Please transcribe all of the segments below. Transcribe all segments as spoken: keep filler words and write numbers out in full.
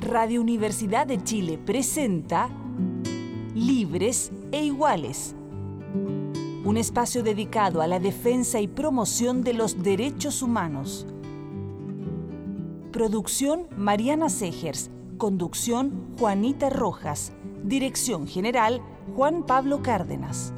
Radio Universidad de Chile presenta Libres e Iguales, un espacio dedicado a la defensa y promoción de los derechos humanos. Producción Mariana Segers, conducción Juanita Rojas, dirección general Juan Pablo Cárdenas.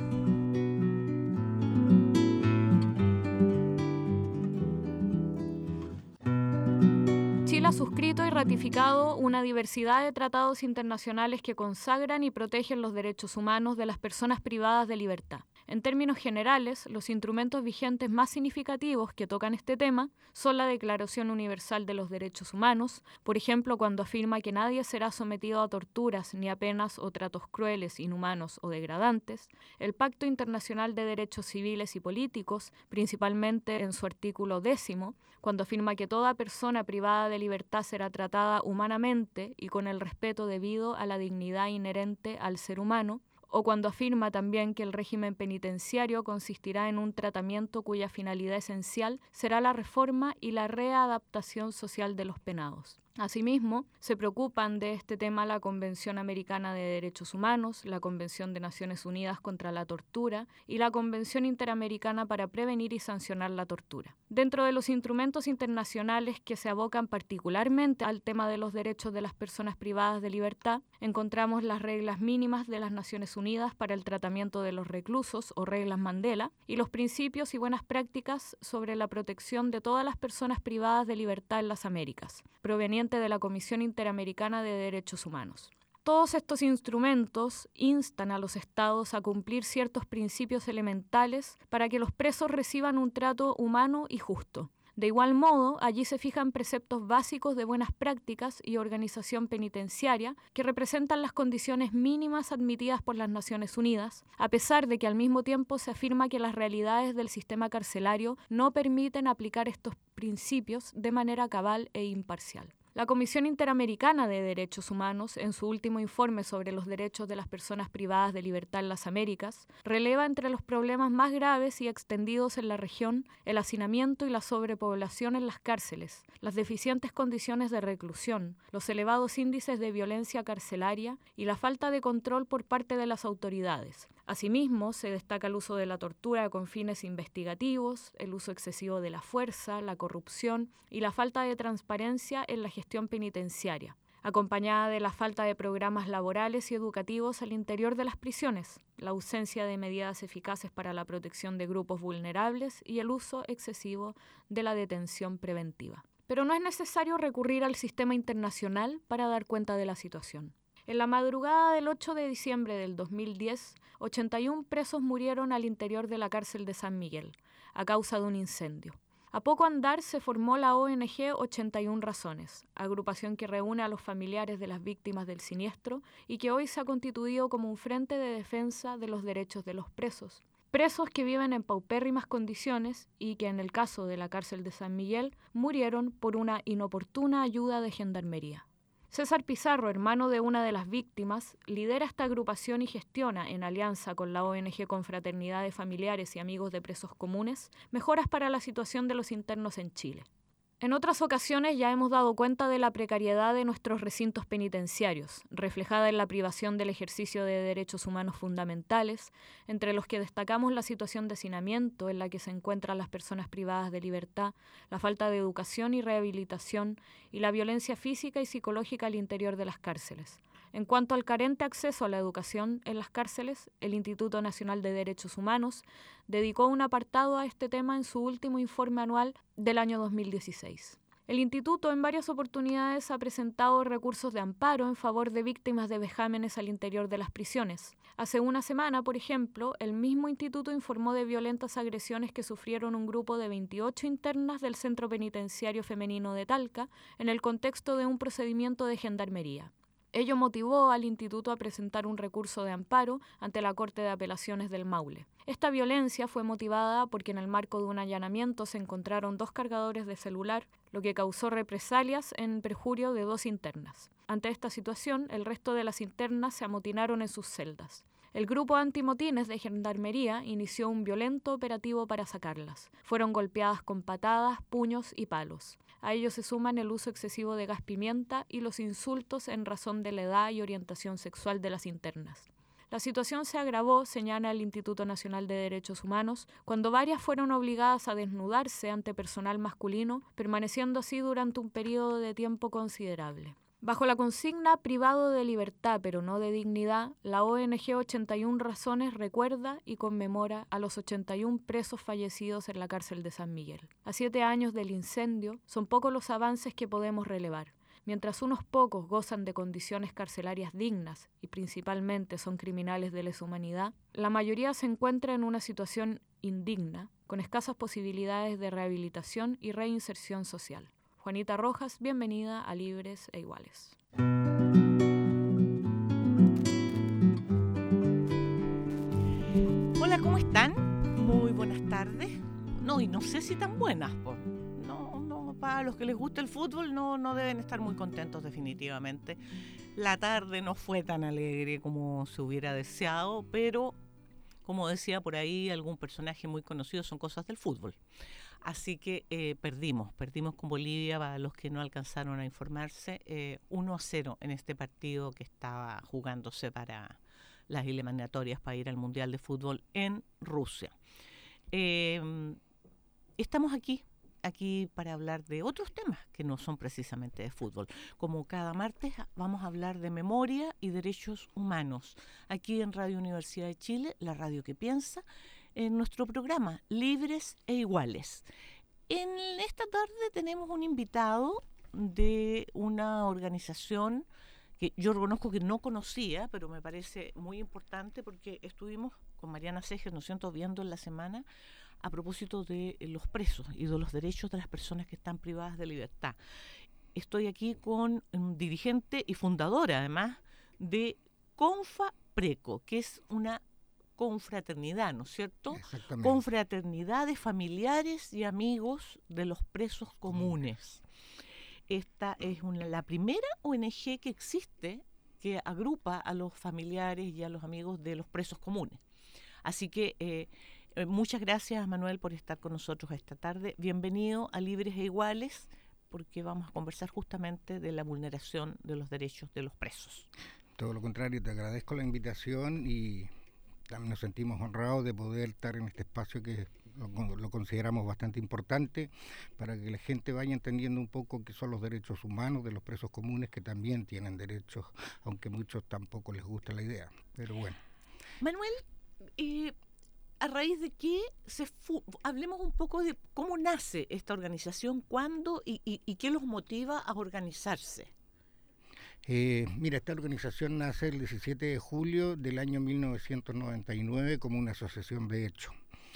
Chile ha suscrito y ratificado una diversidad de tratados internacionales que consagran y protegen los derechos humanos de las personas privadas de libertad. En términos generales, los instrumentos vigentes más significativos que tocan este tema son la Declaración Universal de los Derechos Humanos, por ejemplo, cuando afirma que nadie será sometido a torturas ni a penas o tratos crueles, inhumanos o degradantes, el Pacto Internacional de Derechos Civiles y Políticos, principalmente en su artículo décimo, cuando afirma que toda persona privada de libertad será tratada humanamente y con el respeto debido a la dignidad inherente al ser humano, o cuando afirma también que el régimen penitenciario consistirá en un tratamiento cuya finalidad esencial será la reforma y la readaptación social de los penados. Asimismo, se preocupan de este tema la Convención Americana de Derechos Humanos, la Convención de Naciones Unidas contra la Tortura y la Convención Interamericana para Prevenir y Sancionar la Tortura. Dentro de los instrumentos internacionales que se abocan particularmente al tema de los derechos de las personas privadas de libertad, encontramos las reglas mínimas de las Naciones Unidas para el tratamiento de los reclusos o reglas Mandela y los principios y buenas prácticas sobre la protección de todas las personas privadas de libertad en las Américas, provenientes de la Comisión Interamericana de Derechos Humanos. Todos estos instrumentos instan a los estados a cumplir ciertos principios elementales para que los presos reciban un trato humano y justo. De igual modo, allí se fijan preceptos básicos de buenas prácticas y organización penitenciaria que representan las condiciones mínimas admitidas por las Naciones Unidas, a pesar de que al mismo tiempo se afirma que las realidades del sistema carcelario no permiten aplicar estos principios de manera cabal e imparcial. La Comisión Interamericana de Derechos Humanos, en su último informe sobre los derechos de las personas privadas de libertad en las Américas, releva entre los problemas más graves y extendidos en la región el hacinamiento y la sobrepoblación en las cárceles, las deficientes condiciones de reclusión, los elevados índices de violencia carcelaria y la falta de control por parte de las autoridades. Asimismo, se destaca el uso de la tortura con fines investigativos, el uso excesivo de la fuerza, la corrupción y la falta de transparencia en la gestión penitenciaria, acompañada de la falta de programas laborales y educativos al interior de las prisiones, la ausencia de medidas eficaces para la protección de grupos vulnerables y el uso excesivo de la detención preventiva. Pero no es necesario recurrir al sistema internacional para dar cuenta de la situación. En la madrugada del ocho de diciembre del dos mil diez, ochenta y uno presos murieron al interior de la cárcel de San Miguel, a causa de un incendio. A poco andar se formó la O N G ochenta y una Razones, agrupación que reúne a los familiares de las víctimas del siniestro y que hoy se ha constituido como un frente de defensa de los derechos de los presos. Presos que viven en paupérrimas condiciones y que en el caso de la cárcel de San Miguel murieron por una inoportuna ayuda de gendarmería. César Pizarro, hermano de una de las víctimas, lidera esta agrupación y gestiona, en alianza con la O N G Confraternidad de Familiares y Amigos de Presos Comunes, mejoras para la situación de los internos en Chile. En otras ocasiones ya hemos dado cuenta de la precariedad de nuestros recintos penitenciarios, reflejada en la privación del ejercicio de derechos humanos fundamentales, entre los que destacamos la situación de hacinamiento en la que se encuentran las personas privadas de libertad, la falta de educación y rehabilitación y la violencia física y psicológica al interior de las cárceles. En cuanto al carente acceso a la educación en las cárceles, el Instituto Nacional de Derechos Humanos dedicó un apartado a este tema en su último informe anual del año dos mil dieciséis. El Instituto en varias oportunidades ha presentado recursos de amparo en favor de víctimas de vejámenes al interior de las prisiones. Hace una semana, por ejemplo, el mismo instituto informó de violentas agresiones que sufrieron un grupo de veintiocho internas del Centro Penitenciario Femenino de Talca en el contexto de un procedimiento de gendarmería. Ello motivó al instituto a presentar un recurso de amparo ante la Corte de Apelaciones del Maule. Esta violencia fue motivada porque en el marco de un allanamiento se encontraron dos cargadores de celular, lo que causó represalias en perjurio de dos internas. Ante esta situación, el resto de las internas se amotinaron en sus celdas. El grupo antimotines de Gendarmería inició un violento operativo para sacarlas. Fueron golpeadas con patadas, puños y palos. A ello se suman el uso excesivo de gas pimienta y los insultos en razón de la edad y orientación sexual de las internas. La situación se agravó, señala el Instituto Nacional de Derechos Humanos, cuando varias fueron obligadas a desnudarse ante personal masculino, permaneciendo así durante un periodo de tiempo considerable. Bajo la consigna privado de libertad pero no de dignidad, la O N G ochenta y una Razones recuerda y conmemora a los ochenta y uno presos fallecidos en la cárcel de San Miguel. A siete años del incendio, son pocos los avances que podemos relevar. Mientras unos pocos gozan de condiciones carcelarias dignas y principalmente son criminales de lesa humanidad, la mayoría se encuentra en una situación indigna, con escasas posibilidades de rehabilitación y reinserción social. Juanita Rojas, bienvenida a Libres e Iguales. Hola, ¿cómo están? Muy buenas tardes. No, y no sé si tan buenas, po. No, no, para los que les gusta el fútbol no, no deben estar muy contentos definitivamente. La tarde no fue tan alegre como se hubiera deseado, pero como decía por ahí algún personaje muy conocido, son cosas del fútbol. Así que eh, perdimos, perdimos con Bolivia, para los que no alcanzaron a informarse, eh, uno a cero en este partido que estaba jugándose para las eliminatorias para ir al Mundial de Fútbol en Rusia. Eh, estamos aquí. aquí para hablar de otros temas que no son precisamente de fútbol. Como cada martes vamos a hablar de memoria y derechos humanos, aquí en Radio Universidad de Chile, la radio que piensa, en nuestro programa Libres e Iguales. En esta tarde tenemos un invitado de una organización que yo reconozco que no conocía, pero me parece muy importante porque estuvimos con Mariana Seger, ¿no es cierto?, viendo en la semana a propósito de los presos y de los derechos de las personas que están privadas de libertad. Estoy aquí con un dirigente y fundadora, además, de CONFAPRECO, que es una confraternidad, ¿no es cierto? Exactamente. Confraternidad de familiares y amigos de los presos comunes. Esta es una, la primera O N G que existe que agrupa a los familiares y a los amigos de los presos comunes. Así que eh, muchas gracias, Manuel, por estar con nosotros esta tarde. Bienvenido a Libres e Iguales, porque vamos a conversar justamente de la vulneración de los derechos de los presos. Todo lo contrario, te agradezco la invitación y también nos sentimos honrados de poder estar en este espacio que lo, lo consideramos bastante importante para que la gente vaya entendiendo un poco qué son los derechos humanos de los presos comunes, que también tienen derechos, aunque a muchos tampoco les gusta la idea. Pero bueno. Manuel, eh, ¿a raíz de qué se fu- hablemos un poco de cómo nace esta organización, cuándo y, y, y qué los motiva a organizarse? Eh, mira, esta organización nace el diecisiete de julio del año mil novecientos noventa y nueve como una asociación de hecho.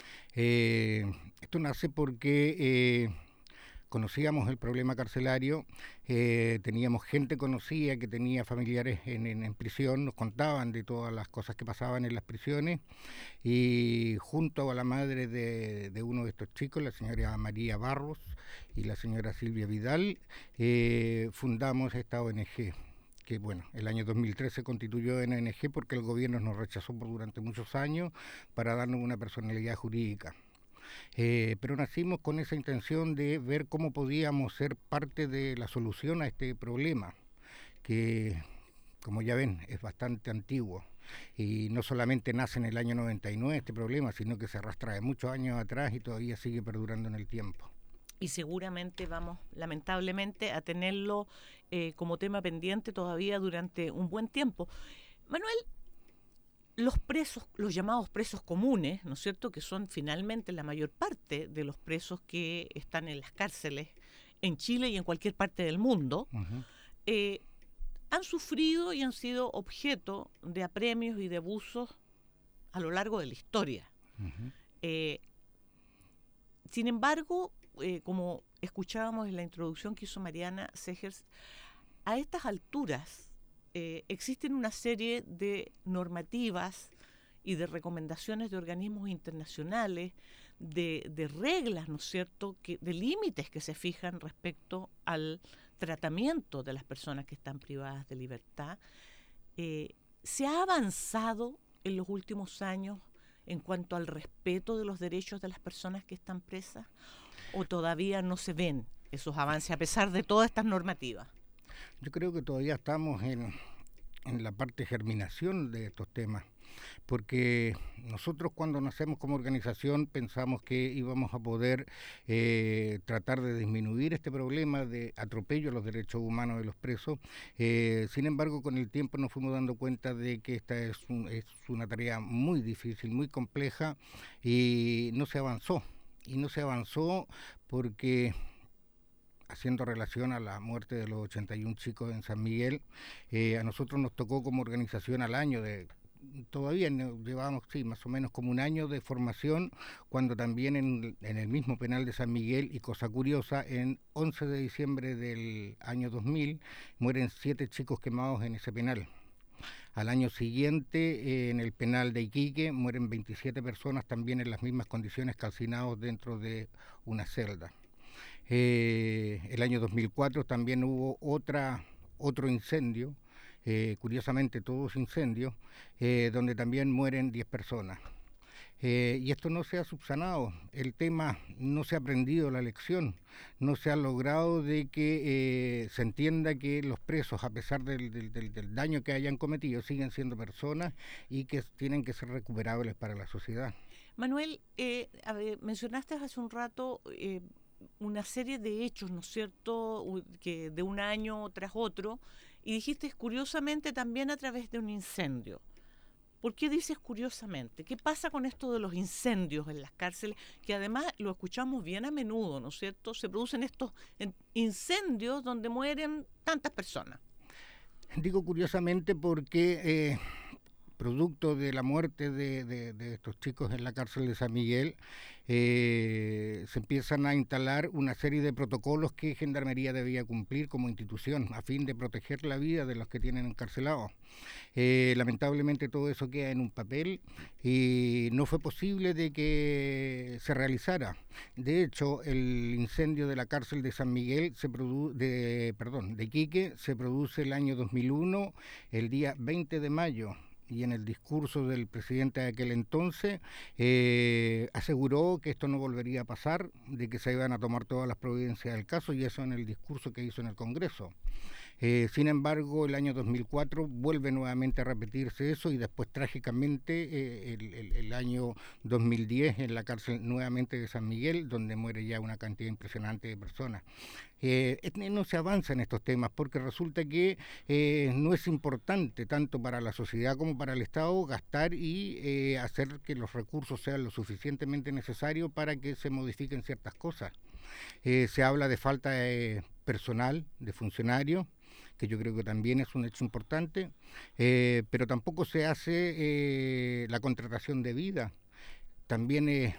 Eh, esto nace porque eh, conocíamos el problema carcelario, eh, teníamos gente conocida que tenía familiares en, en, en prisión, nos contaban de todas las cosas que pasaban en las prisiones, y junto a la madre de, de uno de estos chicos, la señora María Barros y la señora Silvia Vidal, eh, fundamos esta O N G. Que bueno, el año dos mil tres se constituyó en O N G porque el gobierno nos rechazó por durante muchos años para darnos una personalidad jurídica. Eh, pero nacimos con esa intención de ver cómo podíamos ser parte de la solución a este problema, que como ya ven es bastante antiguo. Y no solamente nace en el año noventa y nueve este problema, sino que se arrastra de muchos años atrás y todavía sigue perdurando en el tiempo. Y seguramente vamos, lamentablemente, a tenerlo eh, como tema pendiente todavía durante un buen tiempo. Manuel, los presos, los llamados presos comunes, ¿no es cierto?, que son finalmente la mayor parte de los presos que están en las cárceles en Chile y en cualquier parte del mundo, uh-huh. eh, han sufrido y han sido objeto de apremios y de abusos a lo largo de la historia. Uh-huh. Eh, sin embargo, Eh, como escuchábamos en la introducción que hizo Mariana Segers, a estas alturas eh, existen una serie de normativas y de recomendaciones de organismos internacionales, de, de reglas, ¿no es cierto?, que, de límites que se fijan respecto al tratamiento de las personas que están privadas de libertad. Eh, ¿Se ha avanzado en los últimos años en cuanto al respeto de los derechos de las personas que están presas? ¿O todavía no se ven esos avances a pesar de todas estas normativas? Yo creo que todavía estamos en, en la parte de germinación de estos temas, porque nosotros cuando nacemos como organización pensamos que íbamos a poder eh, tratar de disminuir este problema de atropello a los derechos humanos de los presos. Eh, sin embargo, con el tiempo nos fuimos dando cuenta de que esta es, un, es una tarea muy difícil, muy compleja, y no se avanzó. Y no se avanzó porque, haciendo relación a la muerte de los ochenta y un chicos en San Miguel, eh, a nosotros nos tocó como organización al año de... Todavía llevábamos, sí, más o menos como un año de formación, cuando también en, en el mismo penal de San Miguel, y cosa curiosa, en once de diciembre del año dos mil, mueren siete chicos quemados en ese penal. Al año siguiente, eh, en el penal de Iquique, mueren veintisiete personas también en las mismas condiciones, calcinados dentro de una celda. Eh, el año dos mil cuatro también hubo otra, otro incendio, Eh, curiosamente todos incendios, eh, donde también mueren diez personas. Eh, y esto no se ha subsanado, el tema no se ha aprendido la lección, no se ha logrado de que eh, se entienda que los presos, a pesar del, del, del, del daño que hayan cometido, siguen siendo personas y que tienen que ser recuperables para la sociedad. Manuel, eh, a ver, mencionaste hace un rato eh, una serie de hechos, ¿no es cierto?, que de un año tras otro, y dijiste curiosamente también a través de un incendio. ¿Por qué dices curiosamente? ¿Qué pasa con esto de los incendios en las cárceles? Que además lo escuchamos bien a menudo, ¿no es cierto? Se producen estos incendios donde mueren tantas personas. Digo curiosamente porque eh, producto de la muerte de, de, de estos chicos en la cárcel de San Miguel, eh, se empiezan a instalar una serie de protocolos que Gendarmería debía cumplir como institución a fin de proteger la vida de los que tienen encarcelados. Eh, lamentablemente todo eso queda en un papel y no fue posible de que se realizara. De hecho, el incendio de la cárcel de San Miguel, se produ- de, perdón, de Iquique, se produce el año dos mil uno, el día veinte de mayo. Y en el discurso del presidente de aquel entonces eh, aseguró que esto no volvería a pasar, de que se iban a tomar todas las providencias del caso, y eso en el discurso que hizo en el Congreso. Eh, sin embargo, el año dos mil cuatro vuelve nuevamente a repetirse eso, y después trágicamente eh, el, el, el año dos mil diez en la cárcel nuevamente de San Miguel, donde muere ya una cantidad impresionante de personas. Eh, no se avanza en estos temas porque resulta que eh, no es importante tanto para la sociedad como para el Estado gastar y eh, hacer que los recursos sean lo suficientemente necesarios para que se modifiquen ciertas cosas. Eh, se habla de falta de personal, de funcionarios, que yo creo que también es un hecho importante, eh, pero tampoco se hace eh, la contratación debida. También eh,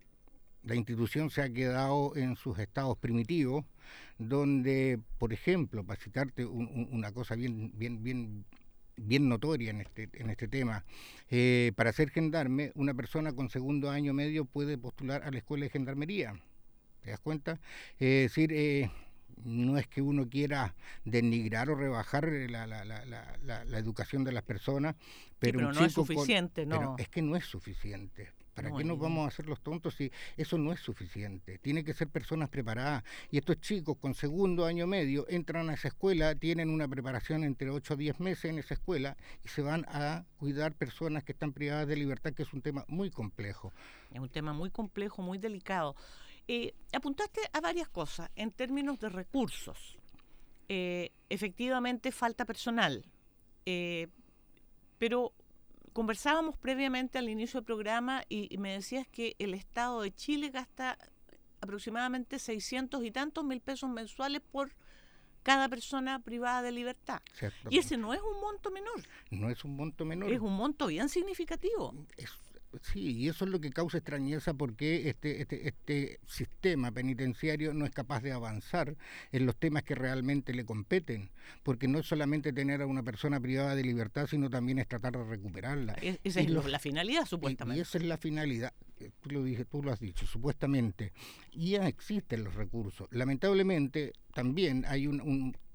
la institución se ha quedado en sus estados primitivos, donde, por ejemplo, para citarte un, un, una cosa bien, bien, bien, bien notoria en este, en este tema, eh, para ser gendarme, una persona con segundo año medio puede postular a la escuela de gendarmería. ¿Te das cuenta? Es decir, eh, no es que uno quiera denigrar o rebajar la, la, la, la, la, la educación de las personas, pero, sí, pero un no es suficiente, con, no. Pero es que no es suficiente. ¿Para no, qué nos vamos a hacer los tontos si eso no es suficiente? Tiene que ser personas preparadas. Y estos chicos con segundo año medio entran a esa escuela, tienen una preparación entre ocho a diez meses en esa escuela y se van a cuidar personas que están privadas de libertad, que es un tema muy complejo. Es un tema muy complejo, muy delicado. Eh, apuntaste a varias cosas en términos de recursos. Eh, efectivamente falta personal, eh, pero conversábamos previamente al inicio del programa y, y me decías que el Estado de Chile gasta aproximadamente seiscientos y tantos mil pesos mensuales por cada persona privada de libertad. Cierto. Y ese no es un monto menor. No es un monto menor. Es un monto bien significativo. Es Sí, y eso es lo que causa extrañeza, porque este, este, este sistema penitenciario no es capaz de avanzar en los temas que realmente le competen, porque no es solamente tener a una persona privada de libertad, sino también es tratar de recuperarla. Es, esa y es los, la finalidad, supuestamente. Y, y esa es la finalidad, tú lo, dije, tú lo has dicho, supuestamente. Y ya existen los recursos. Lamentablemente, también hay un... un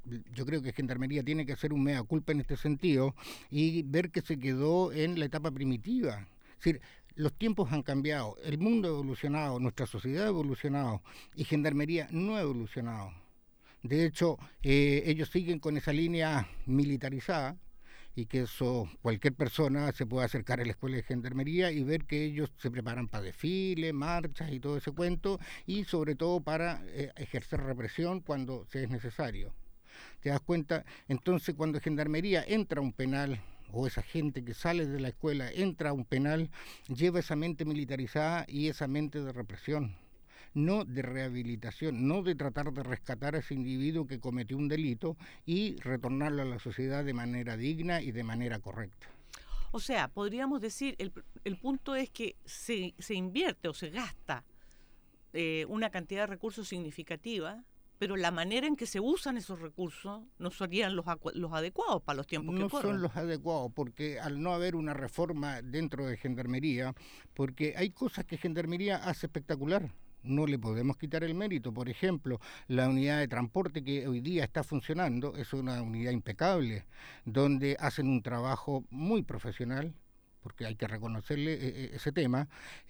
yo creo que Gendarmería tiene que hacer un mea culpa en este sentido y ver que se quedó en la etapa primitiva. Es decir, los tiempos han cambiado, el mundo ha evolucionado, nuestra sociedad ha evolucionado y Gendarmería no ha evolucionado. De hecho, eh, ellos siguen con esa línea militarizada y que eso cualquier persona se puede acercar a la escuela de Gendarmería y ver que ellos se preparan para desfiles, marchas y todo ese cuento y sobre todo para eh, ejercer represión cuando sea necesario. ¿Te das cuenta? Entonces, cuando Gendarmería entra a un penal, o esa gente que sale de la escuela entra a un penal, lleva esa mente militarizada y esa mente de represión, no de rehabilitación, no de tratar de rescatar a ese individuo que cometió un delito y retornarlo a la sociedad de manera digna y de manera correcta. O sea, podríamos decir, el, el punto es que se, se invierte o se gasta eh, una cantidad de recursos significativa, pero la manera en que se usan esos recursos no serían los, los adecuados para los tiempos no que corren. No son los adecuados, porque al no haber una reforma dentro de Gendarmería, porque hay cosas que Gendarmería hace espectacular, no le podemos quitar el mérito. Por ejemplo, la unidad de transporte que hoy día está funcionando es una unidad impecable, donde hacen un trabajo muy profesional, porque hay que reconocerle eh, ese tema,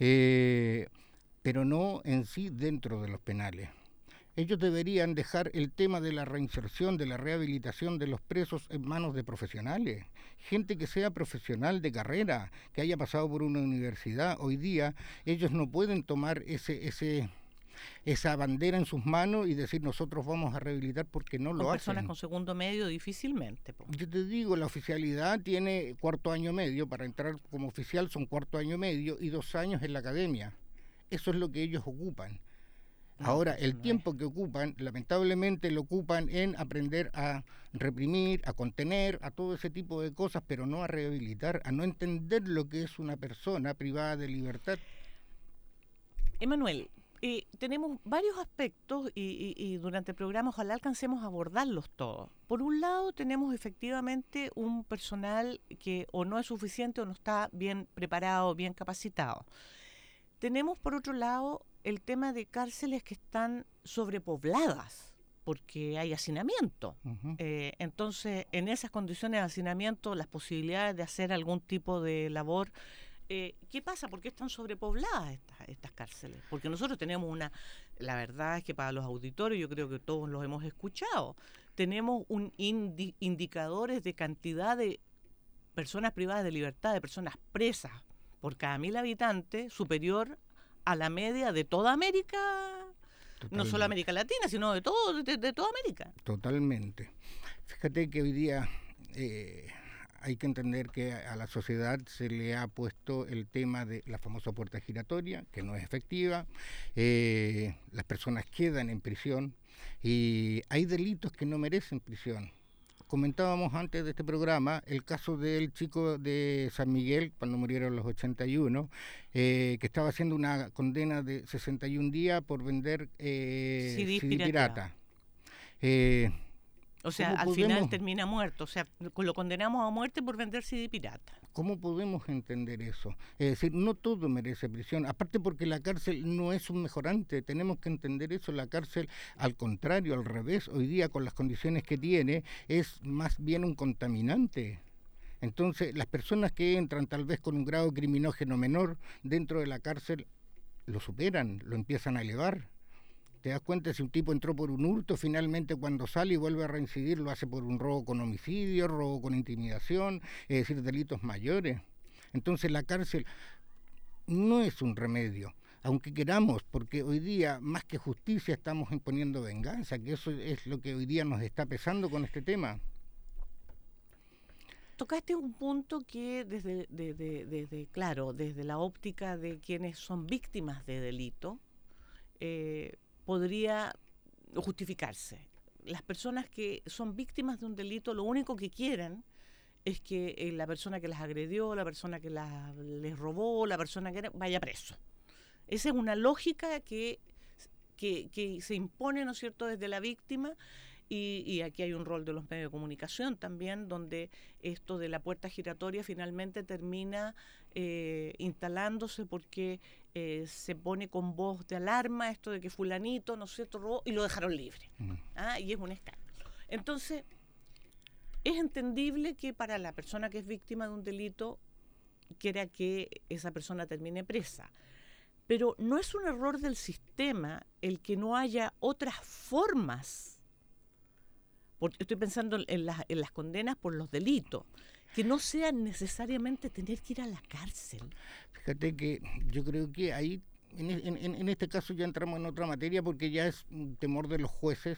eh, pero no en sí dentro de los penales. Ellos deberían dejar el tema de la reinserción, de la rehabilitación de los presos en manos de profesionales, gente que sea profesional de carrera, que haya pasado por una universidad. Hoy día ellos no pueden tomar ese, ese, esa bandera en sus manos y decir nosotros vamos a rehabilitar porque no lo hacen. Personas con segundo medio difícilmente. Po. Yo te digo, la oficialidad tiene cuarto año medio, para entrar como oficial son cuarto año medio y dos años en la academia. Eso es lo que ellos ocupan. Ahora, el tiempo que ocupan, lamentablemente lo ocupan en aprender a reprimir, a contener, a todo ese tipo de cosas, pero no a rehabilitar, a no entender lo que es una persona privada de libertad. Emanuel, eh, tenemos varios aspectos y, y, y durante el programa ojalá alcancemos a abordarlos todos. Por un lado, tenemos efectivamente un personal que o no es suficiente o no está bien preparado, bien capacitado. Tenemos, por otro lado, el tema de cárceles que están sobrepobladas porque hay hacinamiento. Uh-huh. Eh, entonces, en esas condiciones de hacinamiento, las posibilidades de hacer algún tipo de labor, eh, ¿qué pasa? ¿Por qué están sobrepobladas estas, estas cárceles? Porque nosotros tenemos una, la verdad es que para los auditores, yo creo que todos los hemos escuchado, tenemos un indi, indicadores de cantidad de personas privadas de libertad, de personas presas por cada mil habitantes, superior a la media de toda América, totalmente. No solo América Latina, sino de todo, de, de toda América. Totalmente. Fíjate que hoy día eh, hay que entender que a la sociedad se le ha puesto el tema de la famosa puerta giratoria, que no es efectiva, eh, las personas quedan en prisión y hay delitos que no merecen prisión. Comentábamos antes de este programa el caso del chico de San Miguel, cuando murieron los ochenta y uno, eh, que estaba haciendo una condena de sesenta y un días por vender eh, C D, C D pirata. Eh, o sea, al podemos, final termina muerto, o sea, lo condenamos a muerte por vender C D pirata. ¿Cómo podemos entender eso? Es decir, no todo merece prisión, aparte porque la cárcel no es un mejorante, tenemos que entender eso, la cárcel, al contrario, al revés, hoy día con las condiciones que tiene, es más bien un contaminante. Entonces, las personas que entran tal vez con un grado criminógeno menor dentro de la cárcel, lo superan, lo empiezan a elevar. Te das cuenta, si un tipo entró por un hurto, finalmente cuando sale y vuelve a reincidir lo hace por un robo con homicidio, robo con intimidación, es decir, delitos mayores. Entonces la cárcel no es un remedio, aunque queramos, porque hoy día más que justicia estamos imponiendo venganza, que eso es lo que hoy día nos está pesando con este tema. Tocaste un punto que desde, desde, desde claro, desde la óptica de quienes son víctimas de delito, eh, podría justificarse. Las personas que son víctimas de un delito, lo único que quieren es que eh, la persona que las agredió, la persona que las, les robó, la persona que era, vaya preso. Esa es una lógica que, que, que se impone, ¿no es cierto?, desde la víctima. Y, y aquí hay un rol de los medios de comunicación también, donde esto de la puerta giratoria finalmente termina eh, instalándose porque eh, se pone con voz de alarma esto de que fulanito, ¿no es cierto?, robó y lo dejaron libre. Uh-huh. ¿Ah? Y es un escándalo. Entonces, es entendible que para la persona que es víctima de un delito quiera que esa persona termine presa. Pero no es un error del sistema el que no haya otras formas. Porque estoy pensando en las, en las condenas por los delitos, que no sea necesariamente tener que ir a la cárcel. Fíjate que yo creo que ahí, en, en, en este caso ya entramos en otra materia, porque ya es un temor de los jueces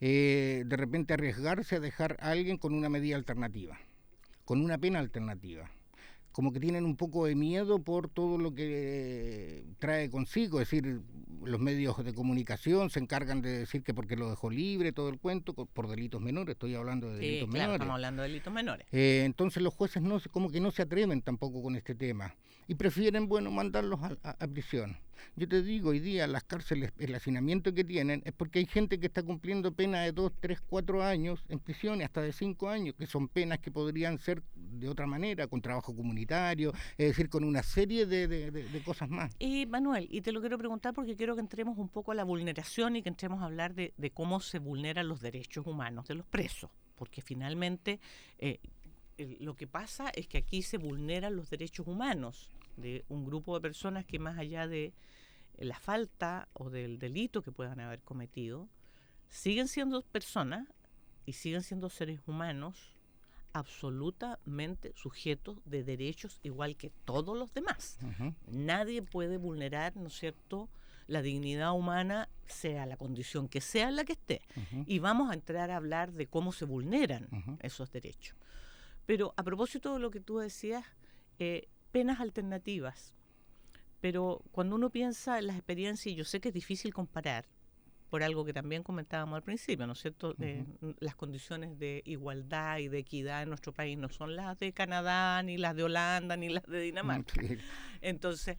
eh, de repente arriesgarse a dejar a alguien con una medida alternativa, con una pena alternativa. Como que tienen un poco de miedo por todo lo que trae consigo, es decir, los medios de comunicación se encargan de decir que porque lo dejó libre, todo el cuento, por delitos menores, estoy hablando de delitos sí, claro, menores. estamos hablando de delitos menores. Eh, entonces los jueces no como que no se atreven tampoco con este tema y prefieren, bueno, mandarlos a, a, a prisión. Yo te digo, hoy día las cárceles, el hacinamiento que tienen es porque hay gente que está cumpliendo penas de dos, tres, cuatro años en prisión y hasta de cinco años, que son penas que podrían ser de otra manera, con trabajo comunitario, es decir, con una serie de, de, de, de cosas más. Y Manuel, y te lo quiero preguntar porque quiero que entremos un poco a la vulneración y que entremos a hablar de, de cómo se vulneran los derechos humanos de los presos, porque finalmente eh, el, lo que pasa es que aquí se vulneran los derechos humanos de un grupo de personas que más allá de la falta o del delito que puedan haber cometido, siguen siendo personas y siguen siendo seres humanos absolutamente sujetos de derechos igual que todos los demás. Uh-huh. Nadie puede vulnerar, ¿no es cierto?, la dignidad humana, sea la condición que sea en la que esté. Uh-huh. Y vamos a entrar a hablar de cómo se vulneran uh-huh. esos derechos. Pero a propósito de lo que tú decías, eh, penas alternativas. Pero cuando uno piensa en las experiencias, y yo sé que es difícil comparar, por algo que también comentábamos al principio, ¿no es cierto? Uh-huh. Eh, las condiciones de igualdad y de equidad en nuestro país no son las de Canadá, ni las de Holanda, ni las de Dinamarca. Okay. Entonces,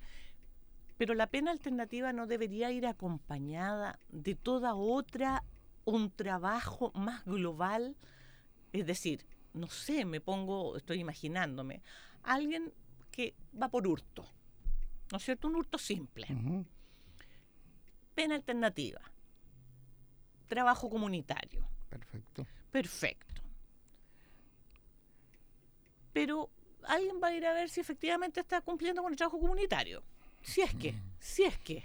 pero la pena alternativa no debería ir acompañada de toda otra, un trabajo más global. Es decir, no sé, me pongo, estoy imaginándome, alguien que va por hurto, ¿no es cierto? Un hurto simple. Uh-huh. Pena alternativa. Trabajo comunitario. Perfecto. Perfecto. Pero alguien va a ir a ver si efectivamente está cumpliendo con el trabajo comunitario. Si es que, mm. si es que.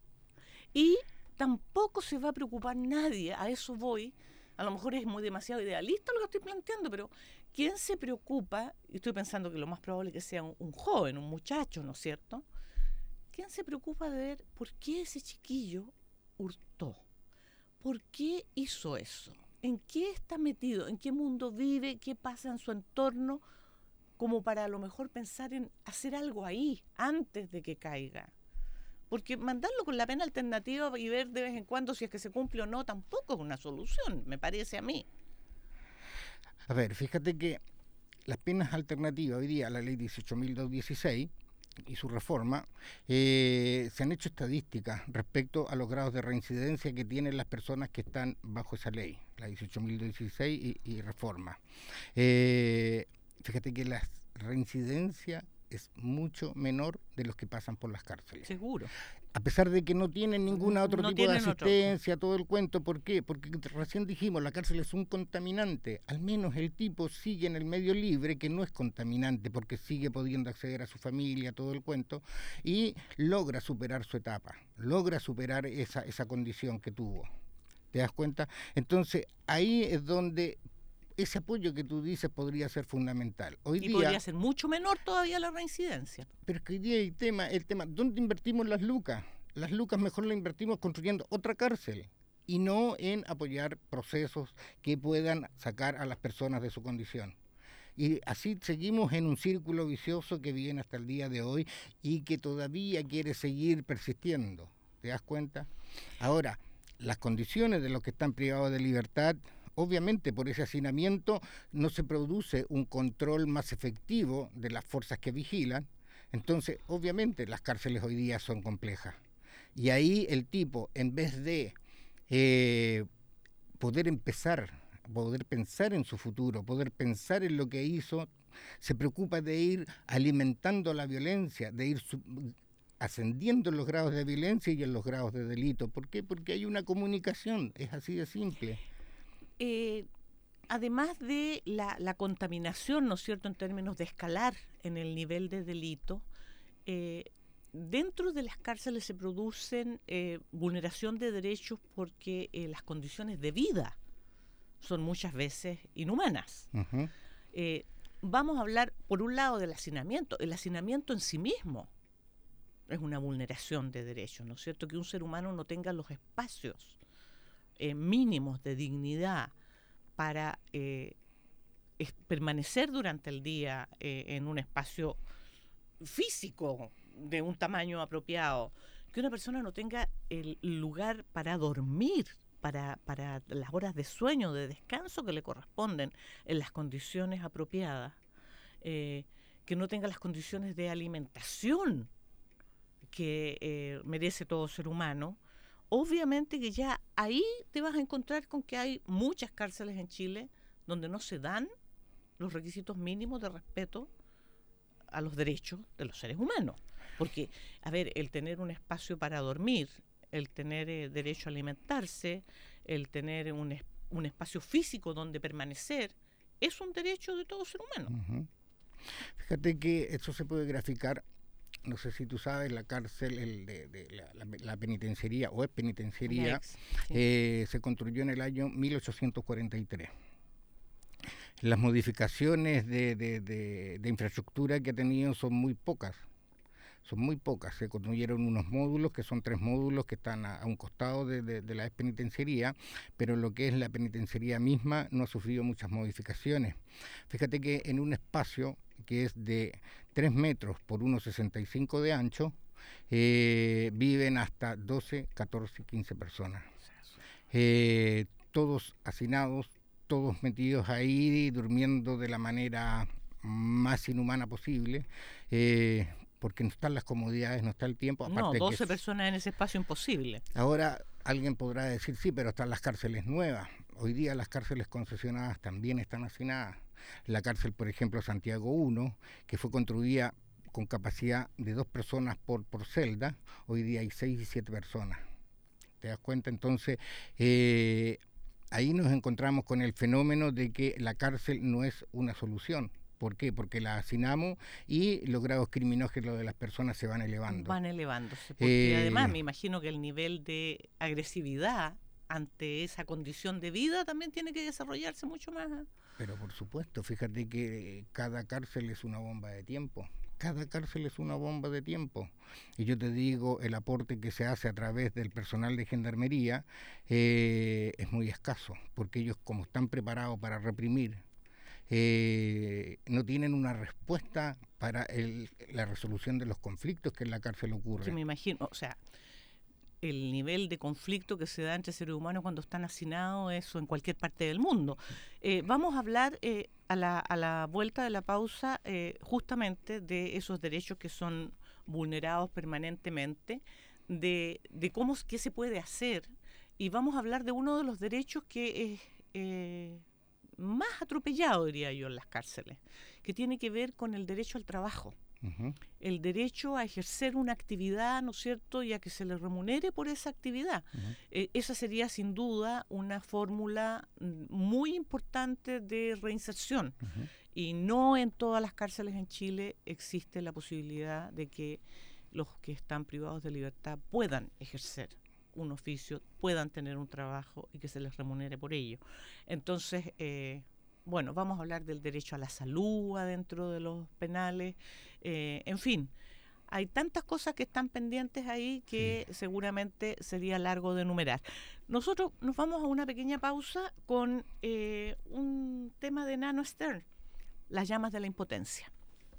Y tampoco se va a preocupar nadie, a eso voy. A lo mejor es muy demasiado idealista lo que estoy planteando, pero ¿quién se preocupa? Y estoy pensando que lo más probable es que sea un, un joven, un muchacho, ¿no es cierto? ¿Quién se preocupa de ver por qué ese chiquillo hurtó? ¿Por qué hizo eso? ¿En qué está metido? ¿En qué mundo vive? ¿Qué pasa en su entorno? Como para a lo mejor pensar en hacer algo ahí, antes de que caiga. Porque mandarlo con la pena alternativa y ver de vez en cuando si es que se cumple o no, tampoco es una solución, me parece a mí. A ver, fíjate que las penas alternativas, hoy día la ley dieciocho mil doscientos dieciséis, y su reforma, eh, se han hecho estadísticas respecto a los grados de reincidencia que tienen las personas que están bajo esa ley, la dieciocho mil dieciséis y, y reforma. Eh, fíjate que la reincidencia es mucho menor de los que pasan por las cárceles. Seguro. A pesar de que no tienen ningún otro no tipo de asistencia, otro. todo el cuento. ¿Por qué? Porque recién dijimos, la cárcel es un contaminante. Al menos el tipo sigue en el medio libre, que no es contaminante, porque sigue pudiendo acceder a su familia, todo el cuento, y logra superar su etapa, logra superar esa, esa condición que tuvo. ¿Te das cuenta? Entonces, ahí es donde ese apoyo que tú dices podría ser fundamental. Hoy y día, podría ser mucho menor todavía la reincidencia. Pero es que hoy día el tema, el tema, ¿dónde invertimos las lucas? Las lucas mejor las invertimos construyendo otra cárcel y no en apoyar procesos que puedan sacar a las personas de su condición. Y así seguimos en un círculo vicioso que viene hasta el día de hoy y que todavía quiere seguir persistiendo. ¿Te das cuenta? Ahora, las condiciones de los que están privados de libertad, obviamente por ese hacinamiento no se produce un control más efectivo de las fuerzas que vigilan, entonces obviamente las cárceles hoy día son complejas. Y ahí el tipo, en vez de eh, poder empezar, poder pensar en su futuro, poder pensar en lo que hizo, se preocupa de ir alimentando la violencia, de ir sub- ascendiendo en los grados de violencia y en los grados de delito. ¿Por qué? Porque hay una comunicación, es así de simple. Eh, además de la, la contaminación, ¿no es cierto?, en términos de escalar en el nivel de delito, eh, dentro de las cárceles se producen eh, vulneración de derechos porque eh, las condiciones de vida son muchas veces inhumanas. Uh-huh. Eh, vamos a hablar, por un lado, del hacinamiento. El hacinamiento en sí mismo es una vulneración de derechos, ¿no es cierto?, que un ser humano no tenga los espacios eh, mínimos de dignidad para eh, es, permanecer durante el día eh, en un espacio físico de un tamaño apropiado, que una persona no tenga el lugar para dormir, para, para las horas de sueño, de descanso que le corresponden en las condiciones apropiadas, eh, que no tenga las condiciones de alimentación que eh, merece todo ser humano. Obviamente que ya ahí te vas a encontrar con que hay muchas cárceles en Chile donde no se dan los requisitos mínimos de respeto a los derechos de los seres humanos. Porque, a ver, el tener un espacio para dormir, el tener eh, derecho a alimentarse, el tener un, es, un espacio físico donde permanecer, es un derecho de todo ser humano. Uh-huh. Fíjate que eso se puede graficar. No sé si tú sabes, la cárcel, el de, de la, la, la penitenciaría, o es penitenciaría, ex, sí. eh, se construyó en el año mil ochocientos cuarenta y tres. Las modificaciones de, de, de, de infraestructura que ha tenido son muy pocas, son muy pocas. Se construyeron unos módulos, que son tres módulos que están a, a un costado de, de, de la ex penitenciaría, pero lo que es la penitenciaría misma no ha sufrido muchas modificaciones. Fíjate que en un espacio que es de tres metros por uno sesenta y cinco de ancho, eh, viven hasta doce, catorce, quince personas. Eh, todos hacinados, todos metidos ahí, durmiendo de la manera más inhumana posible, eh, porque no están las comodidades, no está el tiempo. Aparte no, doce que personas en ese espacio, imposible. Ahora alguien podrá decir, sí, pero están las cárceles nuevas. Hoy día las cárceles concesionadas también están hacinadas. La cárcel, por ejemplo, Santiago uno, que fue construida con capacidad de dos personas por, por celda, hoy día hay seis y siete personas. ¿Te das cuenta? Entonces, eh, ahí nos encontramos con el fenómeno de que la cárcel no es una solución. ¿Por qué? Porque la hacinamos y los grados criminógenos de las personas se van elevando. Van elevándose. Porque eh, además me imagino que el nivel de agresividad ante esa condición de vida también tiene que desarrollarse mucho más. Pero por supuesto, fíjate que cada cárcel es una bomba de tiempo. Cada cárcel es una bomba de tiempo. Y yo te digo, el aporte que se hace a través del personal de gendarmería eh, es muy escaso, porque ellos, como están preparados para reprimir, eh, no tienen una respuesta para el, la resolución de los conflictos que en la cárcel ocurre. Que me imagino, o sea, el nivel de conflicto que se da entre seres humanos cuando están hacinados, eso en cualquier parte del mundo. Eh, vamos a hablar eh, a, la, a la vuelta de la pausa eh, justamente de esos derechos que son vulnerados permanentemente, de, de cómo qué se puede hacer, y vamos a hablar de uno de los derechos que es eh, más atropellado, diría yo, en las cárceles, que tiene que ver con el derecho al trabajo. Uh-huh. El derecho a ejercer una actividad, ¿no es cierto?, y a que se le remunere por esa actividad. Uh-huh. Eh, esa sería sin duda una fórmula muy importante de reinserción. Uh-huh. Y no en todas las cárceles en Chile existe la posibilidad de que los que están privados de libertad puedan ejercer un oficio, puedan tener un trabajo y que se les remunere por ello. Entonces, eh, bueno, vamos a hablar del derecho a la salud adentro de los penales, eh, en fin, hay tantas cosas que están pendientes ahí que sí, seguramente sería largo de enumerar. Nosotros nos vamos a una pequeña pausa con eh, un tema de Nano Stern, Las llamas de la impotencia.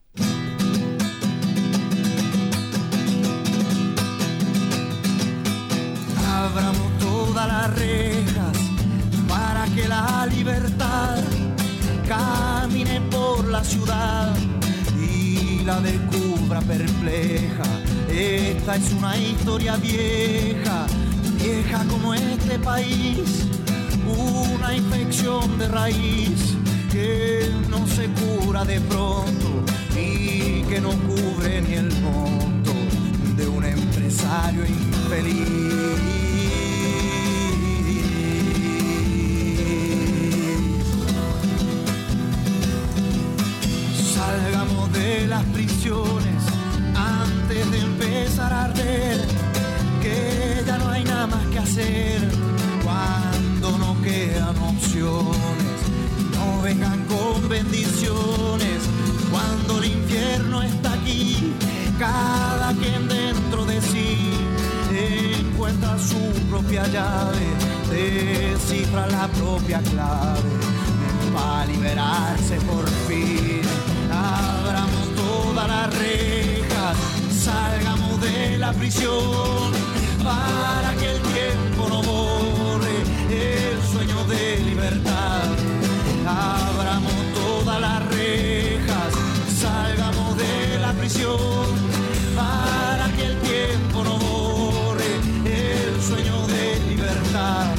Abramos todas las rejas para que la libertad camine por la ciudad y la descubra perpleja. Esta es una historia vieja, vieja como este país, una infección de raíz que no se cura de pronto y que no cubre ni el monto de un empresario infeliz. Salgamos de las prisiones antes de empezar a arder, que ya no hay nada más que hacer cuando no quedan opciones. No vengan con bendiciones cuando el infierno está aquí. Cada quien dentro de sí encuentra su propia llave, descifra la propia clave para liberarse por fin. Abramos todas las rejas, salgamos de la prisión, para que el tiempo no borre el sueño de libertad. Abramos todas las rejas, salgamos de la prisión, para que el tiempo no borre el sueño de libertad.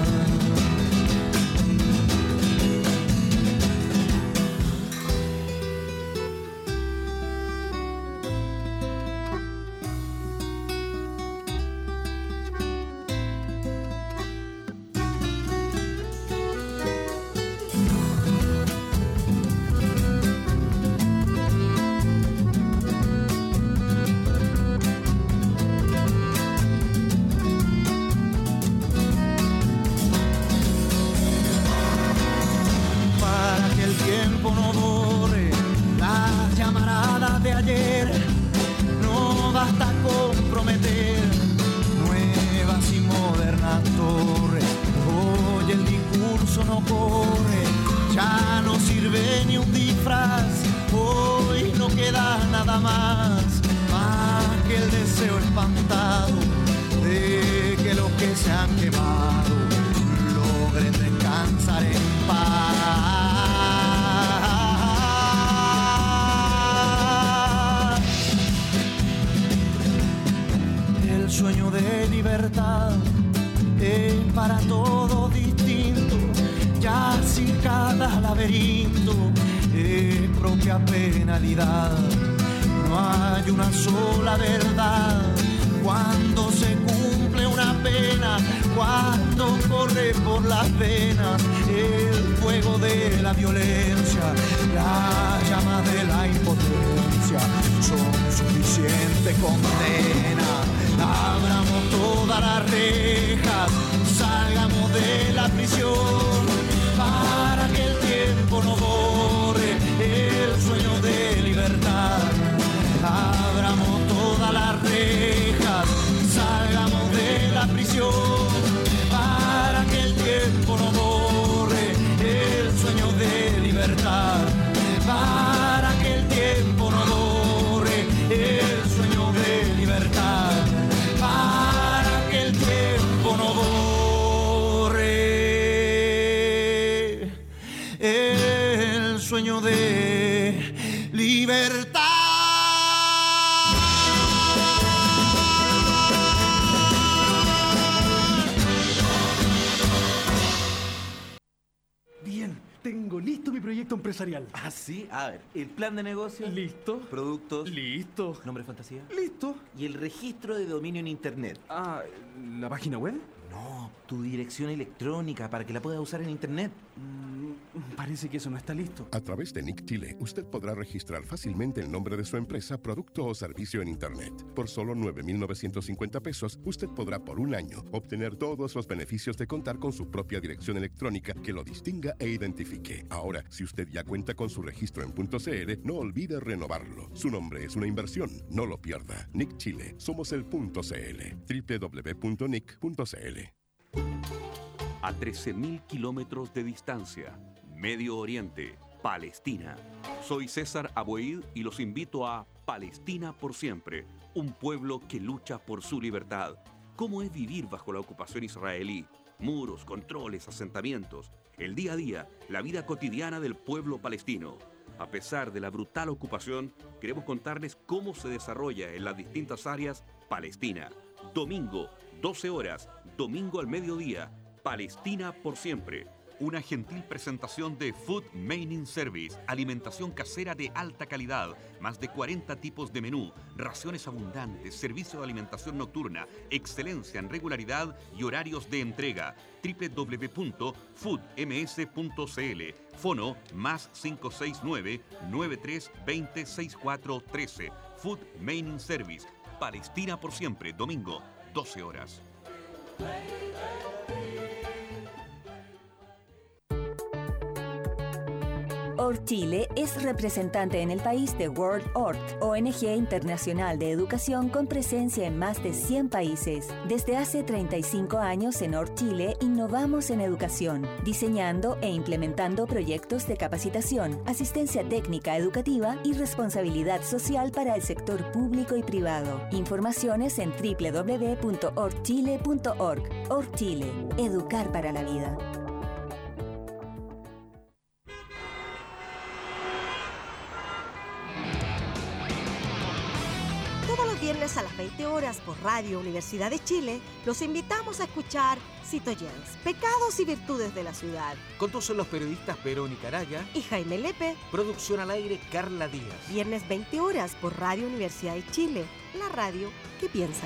Sueño de libertad. Bien, tengo listo mi proyecto empresarial. ¿Ah, sí? A ver, el plan de negocio. Listo. Productos. Listo. Nombre fantasía. Listo. Y el registro de dominio en internet. Ah, ¿la página web? No, tu dirección electrónica para que la puedas usar en internet. Mm, parece que eso no está listo. A través de Nick Chile, usted podrá registrar fácilmente el nombre de su empresa, producto o servicio en internet. Por solo nueve mil novecientos cincuenta pesos, usted podrá por un año obtener todos los beneficios de contar con su propia dirección electrónica que lo distinga e identifique. Ahora, si usted ya cuenta con su registro en .cl, no olvide renovarlo. Su nombre es una inversión, no lo pierda. Nick Chile, somos el .cl. doble u doble u doble u punto nick punto c l. A trece mil kilómetros de distancia, Medio Oriente, Palestina. Soy César Aboid y los invito a Palestina por siempre, un pueblo que lucha por su libertad. ¿Cómo es vivir bajo la ocupación israelí? Muros, controles, asentamientos, el día a día, la vida cotidiana del pueblo palestino. A pesar de la brutal ocupación, queremos contarles cómo se desarrolla en las distintas áreas Palestina. Domingo, doce horas, domingo al mediodía, Palestina por siempre. Una gentil presentación de Food Maining Service, alimentación casera de alta calidad, más de cuarenta tipos de menú, raciones abundantes, servicio de alimentación nocturna, excelencia en regularidad y horarios de entrega. doble u doble u doble u punto food m s punto c l, fono más cinco seis nueve, nueve tres dos cero, seis cuatro uno tres. Food Maining Service, Palestina por siempre, domingo, doce horas. ORT-Chile es representante en el país de World O R T, O N G internacional de educación con presencia en más de cien países. Desde hace treinta y cinco años en ORT-Chile innovamos en educación, diseñando e implementando proyectos de capacitación, asistencia técnica educativa y responsabilidad social para el sector público y privado. Informaciones en doble u doble u doble u punto ortchile punto org. ORT-Chile, educar para la vida. Viernes a las veinte horas por Radio Universidad de Chile, los invitamos a escuchar Citoyens, Pecados y Virtudes de la Ciudad. Conducen los periodistas Verónica Araya y Jaime Lepe. Producción al aire Carla Díaz. Viernes veinte horas por Radio Universidad de Chile, la radio que piensa.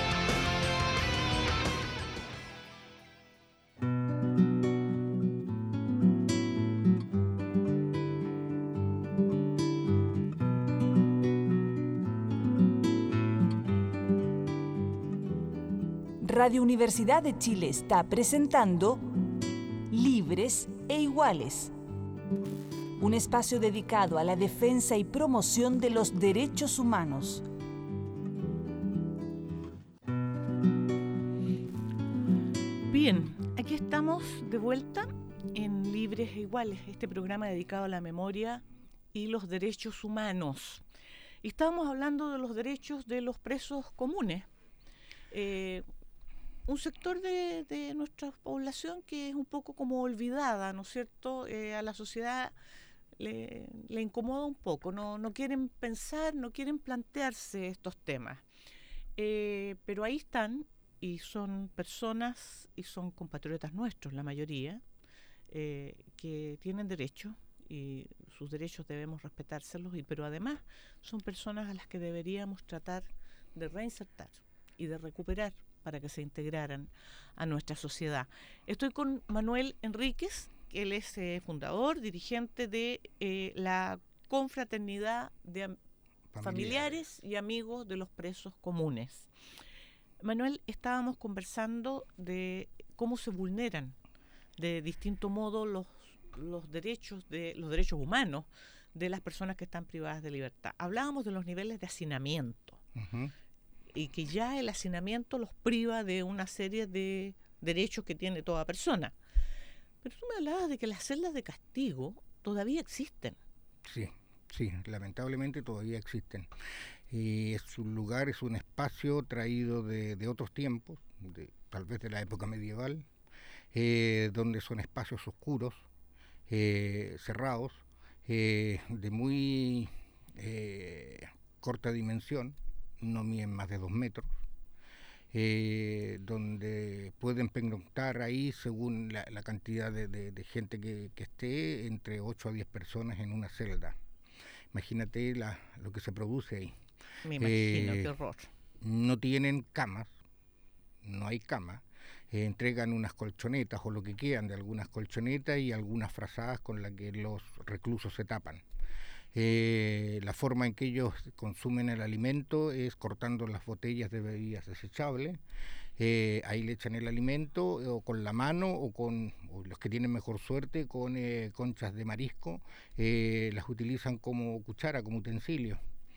Radio Universidad de Chile está presentando Libres e Iguales, un espacio dedicado a la defensa y promoción de los derechos humanos. Bien, aquí estamos de vuelta en Libres e Iguales, este programa dedicado a la memoria y los derechos humanos. Y estábamos hablando de los derechos de los presos comunes. Eh, un sector de, de nuestra población que es un poco como olvidada, ¿no es cierto? Eh, a la sociedad le, le incomoda un poco, no, no quieren pensar, no quieren plantearse estos temas. Eh, pero ahí están, y son personas, y son compatriotas nuestros, la mayoría, eh, que tienen derechos, y sus derechos debemos respetárselos, y, pero además son personas a las que deberíamos tratar de reinsertar y de recuperar para que se integraran a nuestra sociedad. Estoy con Manuel Enríquez, que él es eh, fundador, dirigente de eh, la Confraternidad de Am- familiares. familiares y amigos de los presos comunes. Manuel, estábamos conversando de cómo se vulneran de distinto modo los, los derechos de los derechos humanos de las personas que están privadas de libertad. Hablábamos de los niveles de hacinamiento. Uh-huh. Y que ya el hacinamiento los priva de una serie de derechos que tiene toda persona. Pero tú me hablabas de que las celdas de castigo todavía existen. Sí, sí, lamentablemente todavía existen. Y es un lugar, es un espacio traído de, de otros tiempos, de, tal vez de la época medieval, eh, donde son espacios oscuros, eh, cerrados, eh, de muy eh, corta dimensión, no miden más de dos metros, eh, donde pueden pernoctar ahí, según la, la cantidad de, de, de gente que, que esté, entre ocho a diez personas en una celda. Imagínate la, lo que se produce ahí. Me imagino, eh, qué horror. No tienen camas, no hay cama, eh, entregan unas colchonetas o lo que quedan de algunas colchonetas y algunas frazadas con las que los reclusos se tapan. Eh, la forma en que ellos consumen el alimento es cortando las botellas de bebidas desechables, eh, ahí le echan el alimento o con la mano o con o los que tienen mejor suerte con eh, conchas de marisco, eh, las utilizan como cuchara, como utensilio.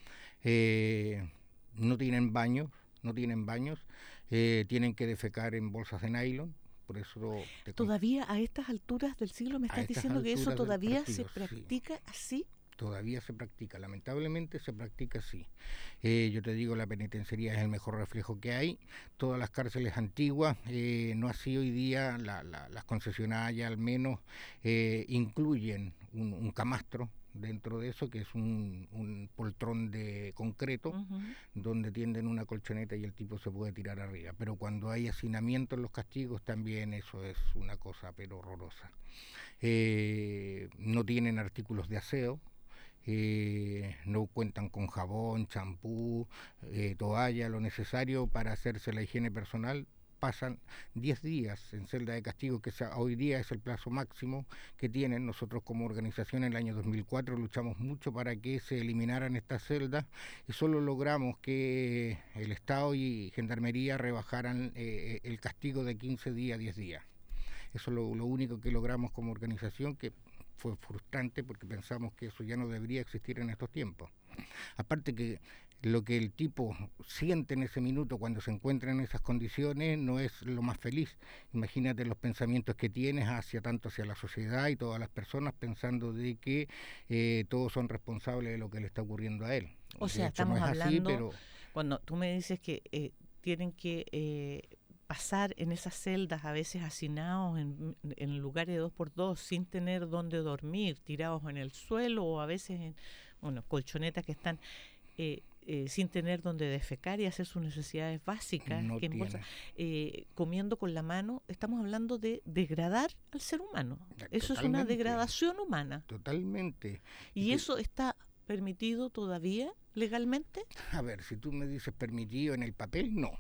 Eh, no tienen baños, no tienen baños, eh, tienen que defecar en bolsas de nylon. Por eso te... Todavía a estas alturas del siglo me estás diciendo que eso todavía se practica sí. así. Todavía se practica, lamentablemente se practica así. Eh, yo te digo, la penitenciaría es el mejor reflejo que hay. Todas las cárceles antiguas, eh, no así hoy día, la, la, las concesionarias al menos, eh, incluyen un, un camastro, dentro de eso, que es un, un poltrón de concreto, uh-huh. donde tienden una colchoneta y el tipo se puede tirar arriba. Pero cuando hay hacinamiento en los castigos, también eso es una cosa pero horrorosa. Eh, no tienen artículos de aseo, eh, no cuentan con jabón, champú, eh, toalla, lo necesario para hacerse la higiene personal. Pasan diez días en celda de castigo, que hoy día es el plazo máximo que tienen. Nosotros como organización en el año dos mil cuatro luchamos mucho para que se eliminaran estas celdas y solo logramos que el Estado y Gendarmería rebajaran eh, el castigo de quince días a diez días. Eso es lo, lo único que logramos como organización, que fue frustrante porque pensamos que eso ya no debería existir en estos tiempos. Aparte que lo que el tipo siente en ese minuto cuando se encuentra en esas condiciones no es lo más feliz. Imagínate los pensamientos que tienes hacia tanto hacia la sociedad y todas las personas, pensando de que eh, todos son responsables de lo que le está ocurriendo a él. O sea, hecho, estamos no es hablando, así, pero cuando tú me dices que eh, tienen que eh, pasar en esas celdas, a veces hacinados en, en lugares de dos por dos, sin tener dónde dormir, tirados en el suelo, o a veces en bueno, colchonetas que están eh, eh, sin tener dónde defecar y hacer sus necesidades básicas, no que en bolsa, eh, comiendo con la mano. Estamos hablando de degradar al ser humano. Totalmente. Eso es una degradación humana. Totalmente. ¿Y que, eso está permitido todavía legalmente? A ver, si tú me dices permitido en el papel, no.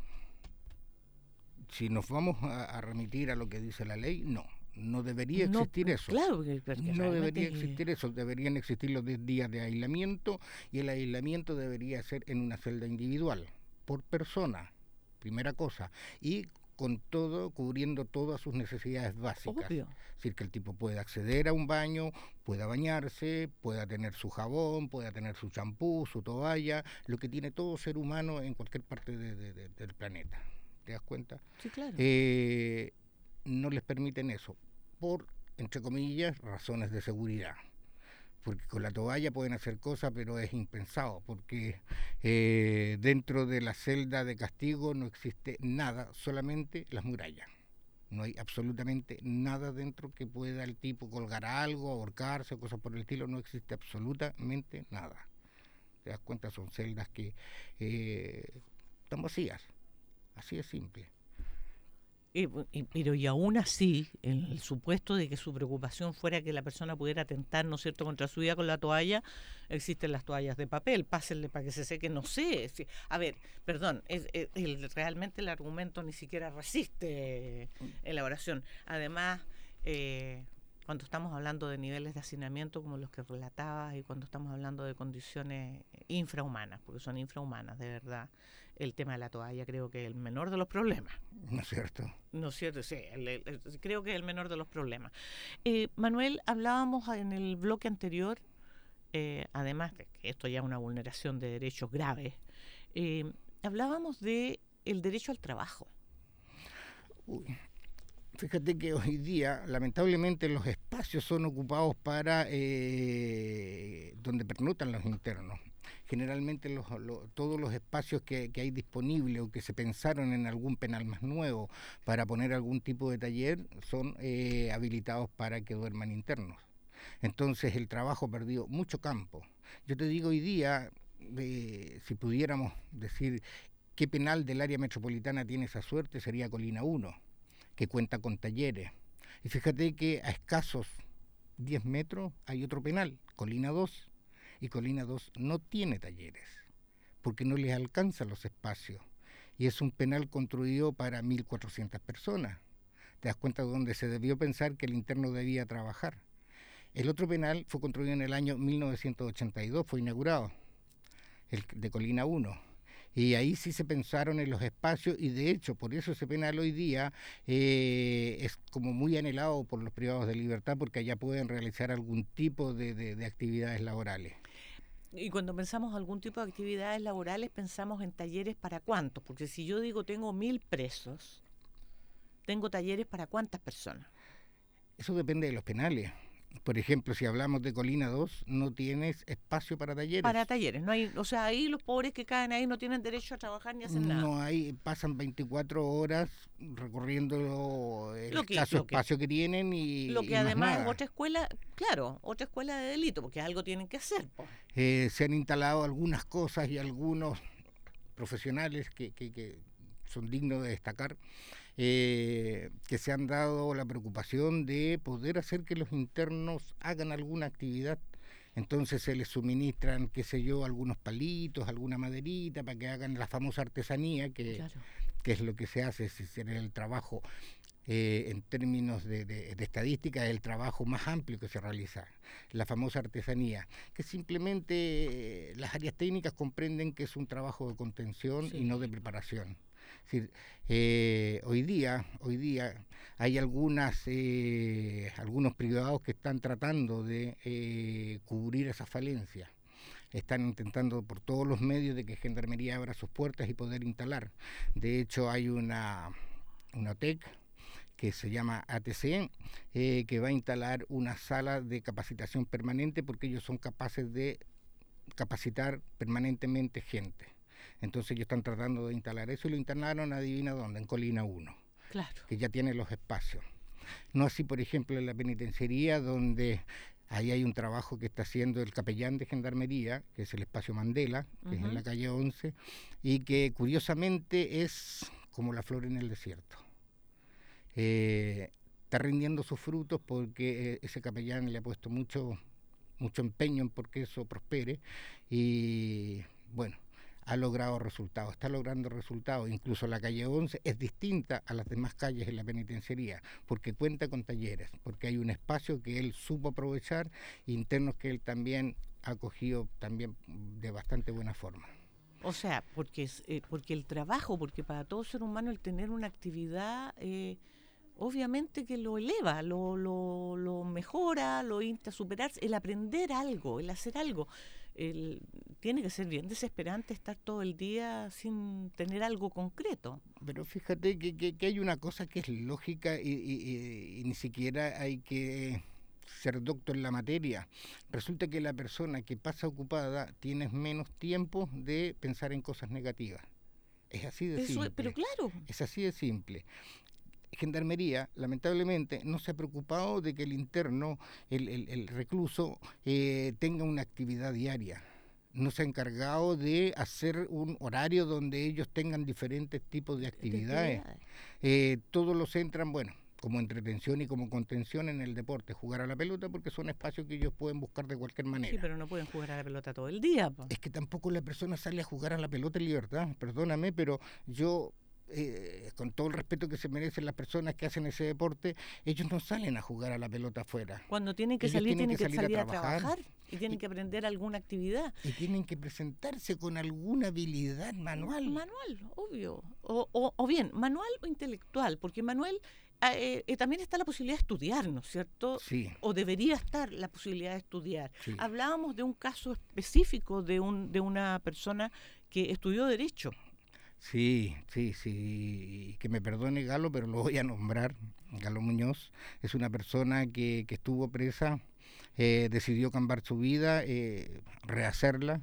Si nos vamos a, a remitir a lo que dice la ley, no. No debería existir no, eso. Claro que, que no debería existir eso. Deberían existir los diez días de aislamiento, y el aislamiento debería ser en una celda individual, por persona, primera cosa, y con todo, cubriendo todas sus necesidades básicas. Obvio. Es decir, que el tipo pueda acceder a un baño, pueda bañarse, pueda tener su jabón, pueda tener su champú, su toalla, lo que tiene todo ser humano en cualquier parte de, de, de, del planeta. ¿Te das cuenta? Sí, claro. Eh, no les permiten eso, por, entre comillas, razones de seguridad. Porque con la toalla pueden hacer cosas, pero es impensado, porque eh, dentro de la celda de castigo no existe nada, solamente las murallas. No hay absolutamente nada dentro que pueda el tipo colgar algo, ahorcarse o cosas por el estilo, no existe absolutamente nada. ¿Te das cuenta? Son celdas que eh, están vacías, así de simple. Y, y, pero y aún así, en el supuesto de que su preocupación fuera que la persona pudiera atentar, ¿no es cierto?, contra su vida con la toalla, existen las toallas de papel, pásenle para que se seque, no sé. Si, a ver, perdón, es, es, el, realmente el argumento ni siquiera resiste elaboración. Además, eh, cuando estamos hablando de niveles de hacinamiento como los que relatabas, y cuando estamos hablando de condiciones infrahumanas, porque son infrahumanas, de verdad, el tema de la toalla creo que es el menor de los problemas. ¿No es cierto? No es cierto, sí, el, el, el, creo que es el menor de los problemas. Eh, Manuel, hablábamos en el bloque anterior, eh, además de que esto ya es una vulneración de derechos graves, eh, hablábamos de el derecho al trabajo. Uy. Fíjate que hoy día, lamentablemente, los espacios son ocupados para eh, donde pernoctan los internos. Generalmente los, los, todos los espacios que, que hay disponibles o que se pensaron en algún penal más nuevo para poner algún tipo de taller son eh, habilitados para que duerman internos. Entonces el trabajo perdió mucho campo. Yo te digo hoy día, eh, si pudiéramos decir qué penal del área metropolitana tiene esa suerte, sería Colina uno, que cuenta con talleres. Y fíjate que a escasos diez metros hay otro penal, Colina dos, y Colina dos no tiene talleres, porque no les alcanzan los espacios, y es un penal construido para mil cuatrocientas personas. Te das cuenta de donde se debió pensar que el interno debía trabajar. El otro penal fue construido en el año mil novecientos ochenta y dos, fue inaugurado, el de Colina uno. Y ahí sí se pensaron en los espacios, y de hecho por eso ese penal hoy día eh, es como muy anhelado por los privados de libertad, porque allá pueden realizar algún tipo de, de, de actividades laborales. Y cuando pensamos algún tipo de actividades laborales, pensamos en talleres para cuántos, porque si yo digo tengo mil presos, tengo talleres para cuántas personas. Eso depende de los penales. por ejemplo, si hablamos de Colina dos, no tienes espacio para talleres. Para talleres, no hay, o sea, ahí los pobres que caen ahí no tienen derecho a trabajar ni a hacer nada. No hay, pasan veinticuatro horas recorriendo el Lo que- escaso lo que- espacio que tienen y Lo y que más además nada. es otra escuela, claro, otra escuela de delito, porque algo tienen que hacer. Po. Eh, se han instalado algunas cosas y algunos profesionales que, que, que son dignos de destacar, eh, que se han dado la preocupación de poder hacer que los internos hagan alguna actividad. Entonces se les suministran, qué sé yo, algunos palitos, alguna maderita para que hagan la famosa artesanía, que, Claro. que es lo que se hace, si en el trabajo, eh, en términos de, de, de estadística, es el trabajo más amplio que se realiza, la famosa artesanía, que simplemente eh, las áreas técnicas comprenden que es un trabajo de contención Sí. y no de preparación. Es decir, eh, hoy día, hoy día hay algunas, eh, algunos privados que están tratando de eh, cubrir esas falencias. Están intentando por todos los medios de que Gendarmería abra sus puertas y poder instalar. De hecho, hay una, una O T E C que se llama A T C, eh, que va a instalar una sala de capacitación permanente porque ellos son capaces de capacitar permanentemente gente. Entonces ellos están tratando de instalar eso y lo internaron, adivina dónde, en Colina uno, Claro. que ya tiene los espacios. No así, por ejemplo, en la penitenciaría, donde ahí hay un trabajo que está haciendo el capellán de Gendarmería, que es el espacio Mandela, que es Ujú. en la calle once, y que curiosamente es como la flor en el desierto. Eh, está rindiendo sus frutos porque eh, ese capellán le ha puesto mucho, mucho empeño en porque eso prospere y bueno, ha logrado resultados, está logrando resultados. Incluso la calle once es distinta a las demás calles en la penitenciaría, porque cuenta con talleres, porque hay un espacio que él supo aprovechar, internos que él también ha acogido también de bastante buena forma. O sea, porque es, eh, porque el trabajo, porque para todo ser humano el tener una actividad, eh, obviamente que lo eleva, lo, lo, lo mejora, lo insta a superarse, el aprender algo, el hacer algo. El, tiene que ser bien desesperante estar todo el día sin tener algo concreto. Pero fíjate que, que, que hay una cosa que es lógica y, y, y, y ni siquiera hay que ser doctor en la materia. Resulta que la persona que pasa ocupada tiene menos tiempo de pensar en cosas negativas. Es así de Eso, simple. pero claro. Es así de simple. Gendarmería, lamentablemente, no se ha preocupado de que el interno, el, el, el recluso, eh, tenga una actividad diaria. No se ha encargado de hacer un horario donde ellos tengan diferentes tipos de actividades. actividades. Eh, todos los entran, bueno, como entretención y como contención en el deporte, jugar a la pelota, porque son espacios que ellos pueden buscar de cualquier manera. Sí, pero no pueden jugar a la pelota todo el día. Po. Es que tampoco la persona sale a jugar a la pelota en libertad, perdóname, pero yo... Eh, con todo el respeto que se merecen las personas que hacen ese deporte, ellos no salen a jugar a la pelota afuera. Cuando tienen que Ellos salir, tienen que salir salir a a trabajar. trabajar y tienen que aprender alguna actividad. Y tienen que presentarse con alguna habilidad manual. Manual, obvio. O, o, o bien, manual o intelectual, porque manual eh, eh, también está la posibilidad de estudiar, ¿no es cierto? Sí. O debería estar la posibilidad de estudiar. Sí. Hablábamos de un caso específico de, un, de una persona que estudió Derecho. Sí, sí, sí, que me perdone Galo, pero lo voy a nombrar. Galo Muñoz es una persona que, que estuvo presa, eh, decidió cambiar su vida, eh, rehacerla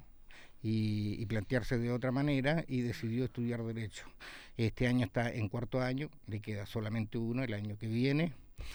y, y plantearse de otra manera y decidió estudiar Derecho. Este año está en cuarto año, le queda solamente uno el año que viene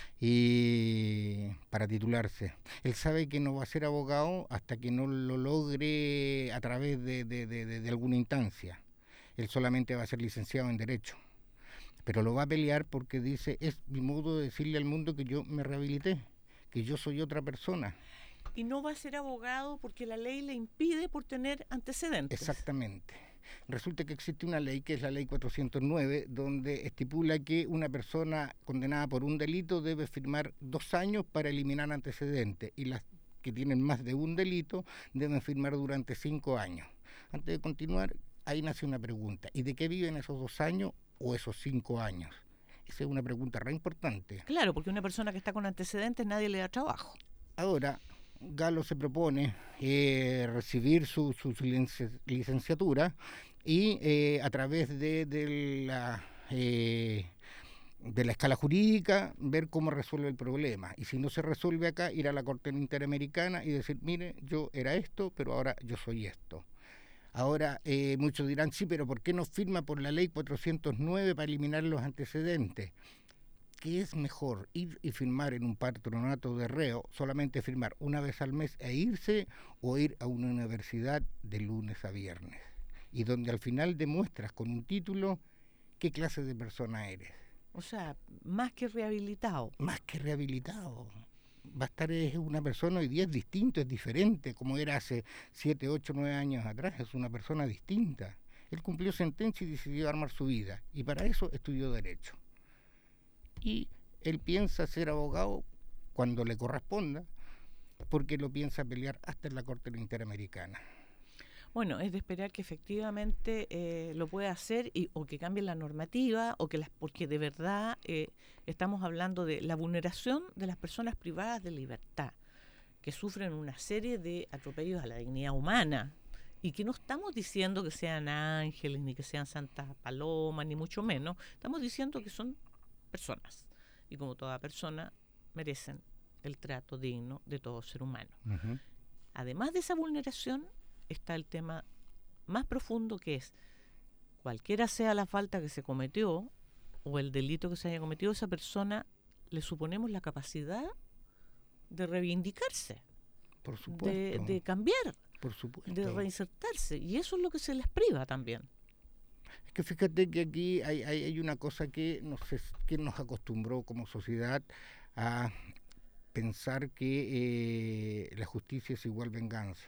y para titularse. Él sabe que no va a ser abogado hasta que no lo logre a través de, de, de, de, de alguna instancia. Él solamente va a ser licenciado en Derecho, pero lo va a pelear porque dice, es mi modo de decirle al mundo que yo me rehabilité, que yo soy otra persona. Y no va a ser abogado porque la ley le impide por tener antecedentes. Exactamente. Resulta que existe una ley, que es la ley cuatrocientos nueve, donde estipula que una persona condenada por un delito debe firmar dos años para eliminar antecedentes, y las que tienen más de un delito deben firmar durante cinco años. Antes de continuar, ahí nace una pregunta, ¿y de qué viven esos dos años o esos cinco años? Esa es una pregunta re importante. Claro, porque una persona que está con antecedentes nadie le da trabajo. Ahora, Galo se propone eh, recibir su, su, su licenciatura y eh, a través de, de la... Eh, de la escala jurídica, ver cómo resuelve el problema. Y si no se resuelve acá, ir a la Corte Interamericana y decir, mire, yo era esto, pero ahora yo soy esto. Ahora, eh, muchos dirán, sí, pero ¿por qué no firma por la ley cuatrocientos nueve para eliminar los antecedentes? ¿Qué es mejor, ir y firmar en un patronato de reo, solamente firmar una vez al mes e irse, o ir a una universidad de lunes a viernes? Y donde al final demuestras con un título qué clase de persona eres. O sea, más que rehabilitado. Más que rehabilitado. Va a estar es una persona hoy día es distinto, es diferente, como era hace siete, ocho, nueve años atrás, es una persona distinta. Él cumplió sentencia y decidió armar su vida, y para eso estudió Derecho. Y él piensa ser abogado cuando le corresponda, porque lo piensa pelear hasta en la Corte Interamericana. Bueno, es de esperar que efectivamente eh, lo pueda hacer y, o que cambie la normativa, o que las, porque de verdad eh, estamos hablando de la vulneración de las personas privadas de libertad, que sufren una serie de atropellos a la dignidad humana, y que no estamos diciendo que sean ángeles, ni que sean santas palomas, ni mucho menos, estamos diciendo que son personas, y como toda persona merecen el trato digno de todo ser humano. Uh-huh. Además de esa vulneración, está el tema más profundo, que es, cualquiera sea la falta que se cometió o el delito que se haya cometido, esa persona le suponemos la capacidad de reivindicarse, por supuesto, de, de cambiar, por supuesto, de reinsertarse, y eso es lo que se les priva también. Es que fíjate que aquí hay, hay, hay una cosa que no sé quién nos acostumbró como sociedad a pensar que eh, la justicia es igual venganza.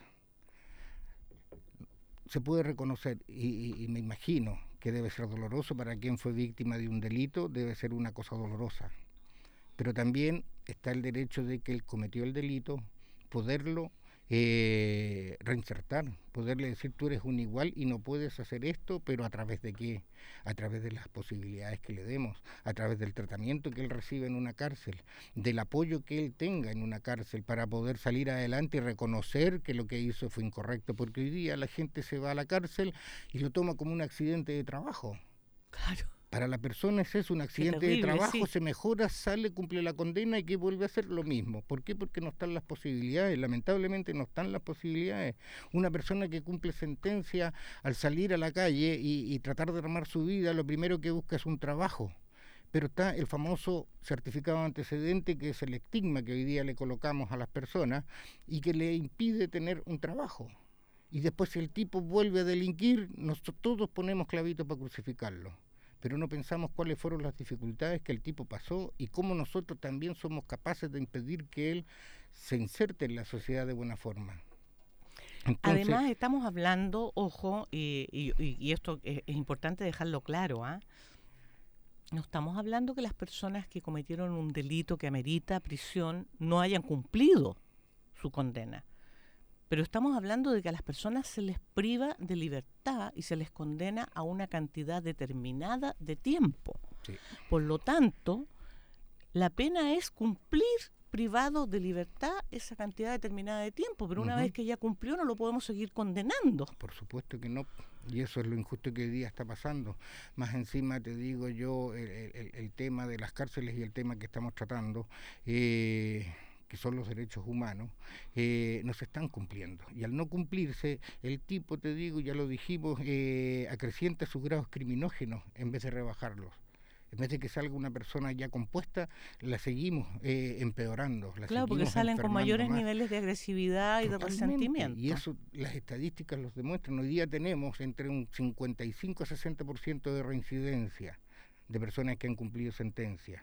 Se puede reconocer, y, y, y me imagino que debe ser doloroso para quien fue víctima de un delito, debe ser una cosa dolorosa. Pero también está el derecho de que él cometió el delito, poderlo eh, reinsertar, poderle decir, tú eres un igual y no puedes hacer esto, pero ¿a través de qué? A través de las posibilidades que le demos, a través del tratamiento que él recibe en una cárcel, del apoyo que él tenga en una cárcel para poder salir adelante y reconocer que lo que hizo fue incorrecto, porque hoy día la gente se va a la cárcel y lo toma como un accidente de trabajo. Claro. Para la persona ese es un accidente terrible, de trabajo, sí. Se mejora, sale, cumple la condena y que vuelve a hacer lo mismo. ¿Por qué? Porque no están las posibilidades, lamentablemente no están las posibilidades. Una persona que cumple sentencia al salir a la calle y, y tratar de armar su vida, lo primero que busca es un trabajo. Pero está el famoso certificado antecedente, que es el estigma que hoy día le colocamos a las personas y que le impide tener un trabajo. Y después, si el tipo vuelve a delinquir, nosotros todos ponemos clavitos para crucificarlo. Pero no pensamos cuáles fueron las dificultades que el tipo pasó y cómo nosotros también somos capaces de impedir que él se inserte en la sociedad de buena forma. Entonces, además, estamos hablando, ojo, y, y, y esto es, es importante dejarlo claro, ¿ah? No estamos hablando que las personas que cometieron un delito que amerita prisión no hayan cumplido su condena. Pero estamos hablando de que a las personas se les priva de libertad y se les condena a una cantidad determinada de tiempo. Sí. Por lo tanto, la pena es cumplir privado de libertad esa cantidad determinada de tiempo, pero una uh-huh. vez que ya cumplió no lo podemos seguir condenando. Por supuesto que no, y eso es lo injusto que hoy día está pasando. Más encima te digo yo, el, el, el tema de las cárceles y el tema que estamos tratando, eh, que son los derechos humanos, eh, no se están cumpliendo. Y al no cumplirse, el tipo, te digo, ya lo dijimos, eh, acrecienta sus grados criminógenos en vez de rebajarlos. En vez de que salga una persona ya compuesta, la seguimos eh, empeorando. La claro, porque salen con mayores más. niveles de agresividad y Totalmente. de resentimiento. Y eso las estadísticas los demuestran. Hoy día tenemos entre un cincuenta y cinco a sesenta por ciento de reincidencia de personas que han cumplido sentencia.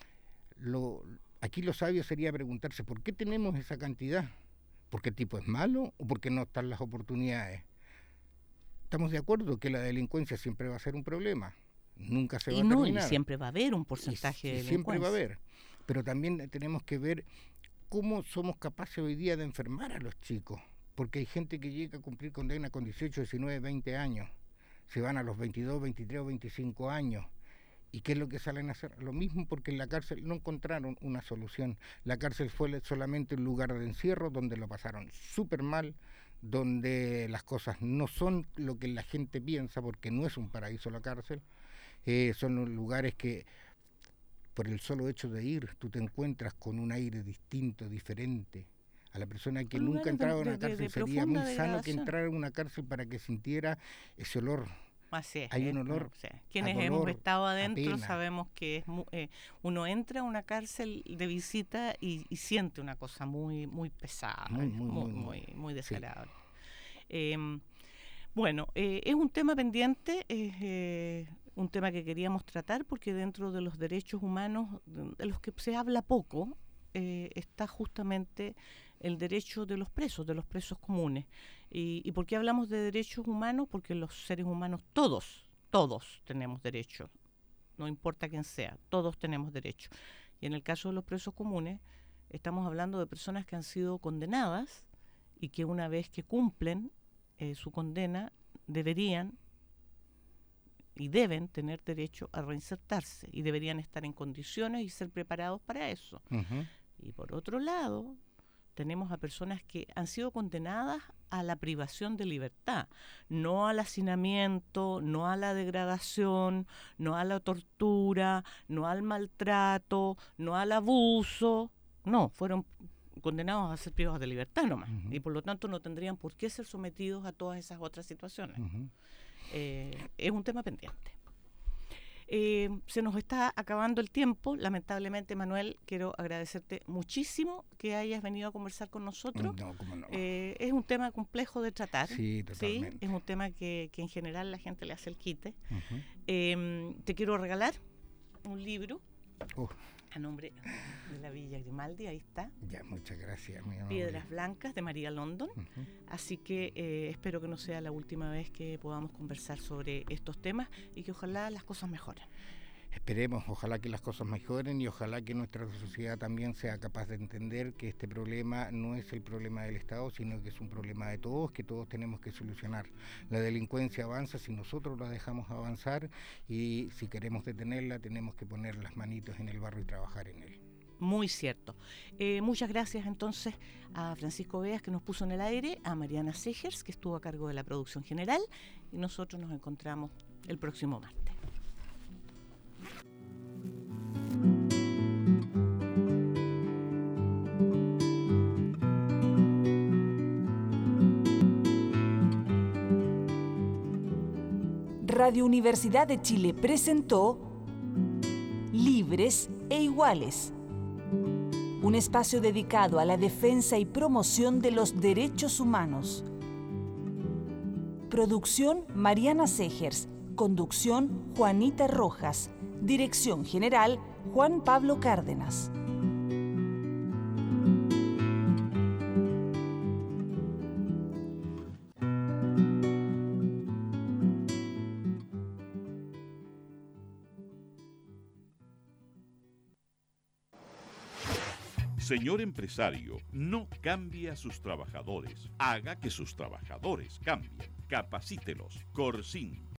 Lo... Aquí lo sabio sería preguntarse, ¿por qué tenemos esa cantidad? ¿Porque el tipo es malo o porque no están las oportunidades? Estamos de acuerdo que la delincuencia siempre va a ser un problema, nunca se va y a no, terminar. Y siempre va a haber un porcentaje y, y de delincuencia. Siempre va a haber, pero también tenemos que ver cómo somos capaces hoy día de enfermar a los chicos, porque hay gente que llega a cumplir condena con dieciocho, diecinueve, veinte años, se van a los veintidós, veintitrés o veinticinco años. ¿Y qué es lo que salen a hacer? Lo mismo, porque en la cárcel no encontraron una solución. La cárcel fue solamente un lugar de encierro donde lo pasaron súper mal, donde las cosas no son lo que la gente piensa, porque no es un paraíso la cárcel. Eh, son lugares que por el solo hecho de ir, tú te encuentras con un aire distinto, diferente. A la persona que nunca ha entrado a una cárcel sería muy sano que entrara a una cárcel para que sintiera ese olor. Así es, Hay un eh, olor. no, sí. Quienes a dolor, hemos estado adentro pena. sabemos que es mu- eh, uno entra a una cárcel de visita y, y siente una cosa muy muy pesada, Muy, muy, muy, muy, muy, muy, muy desagradable. Sí. Eh, bueno, eh, es un tema pendiente, es eh, un tema que queríamos tratar porque dentro de los derechos humanos, de los que se habla poco, eh, está justamente el derecho de los presos, de los presos comunes. ¿Y, y por qué hablamos de derechos humanos? Porque los seres humanos, todos, todos tenemos derecho, no importa quién sea, todos tenemos derecho. Y en el caso de los presos comunes, estamos hablando de personas que han sido condenadas y que una vez que cumplen eh, su condena, deberían y deben tener derecho a reinsertarse y deberían estar en condiciones y ser preparados para eso. Uh-huh. Y por otro lado, tenemos a personas que han sido condenadas a la privación de libertad, no al hacinamiento, no a la degradación, no a la tortura, no al maltrato, no al abuso, no, fueron condenados a ser privados de libertad nomás, uh-huh. y por lo tanto no tendrían por qué ser sometidos a todas esas otras situaciones. Uh-huh. Eh, es un tema pendiente. Eh, se nos está acabando el tiempo, lamentablemente, Manuel. Quiero agradecerte muchísimo que hayas venido a conversar con nosotros. No, cómo no. Eh, es un tema complejo de tratar. Sí, totalmente. ¿sí? Es un tema que, que en general la gente le hace el quite. Uh-huh. Eh, te quiero regalar un libro uh. a nombre de la Villa Grimaldi, ahí está. Ya, muchas gracias. Mi Piedras Blancas, de María London. Uh-huh. Así que eh, espero que no sea la última vez que podamos conversar sobre estos temas y que ojalá las cosas mejoren. Esperemos, ojalá que las cosas mejoren y ojalá que nuestra sociedad también sea capaz de entender que este problema no es el problema del Estado, sino que es un problema de todos, que todos tenemos que solucionar. La delincuencia avanza si nosotros la dejamos avanzar y si queremos detenerla tenemos que poner las manitos en el barro y trabajar en él. Muy cierto. Eh, muchas gracias entonces a Francisco Beas, que nos puso en el aire, a Mariana Segers, que estuvo a cargo de la producción general, y nosotros nos encontramos el próximo martes. Radio Universidad de Chile presentó Libres e Iguales, un espacio dedicado a la defensa y promoción de los derechos humanos. Producción Mariana Segers, conducción Juanita Rojas, dirección general Juan Pablo Cárdenas. Señor empresario, no cambie a sus trabajadores. Haga que sus trabajadores cambien. Capacítelos. Corsín.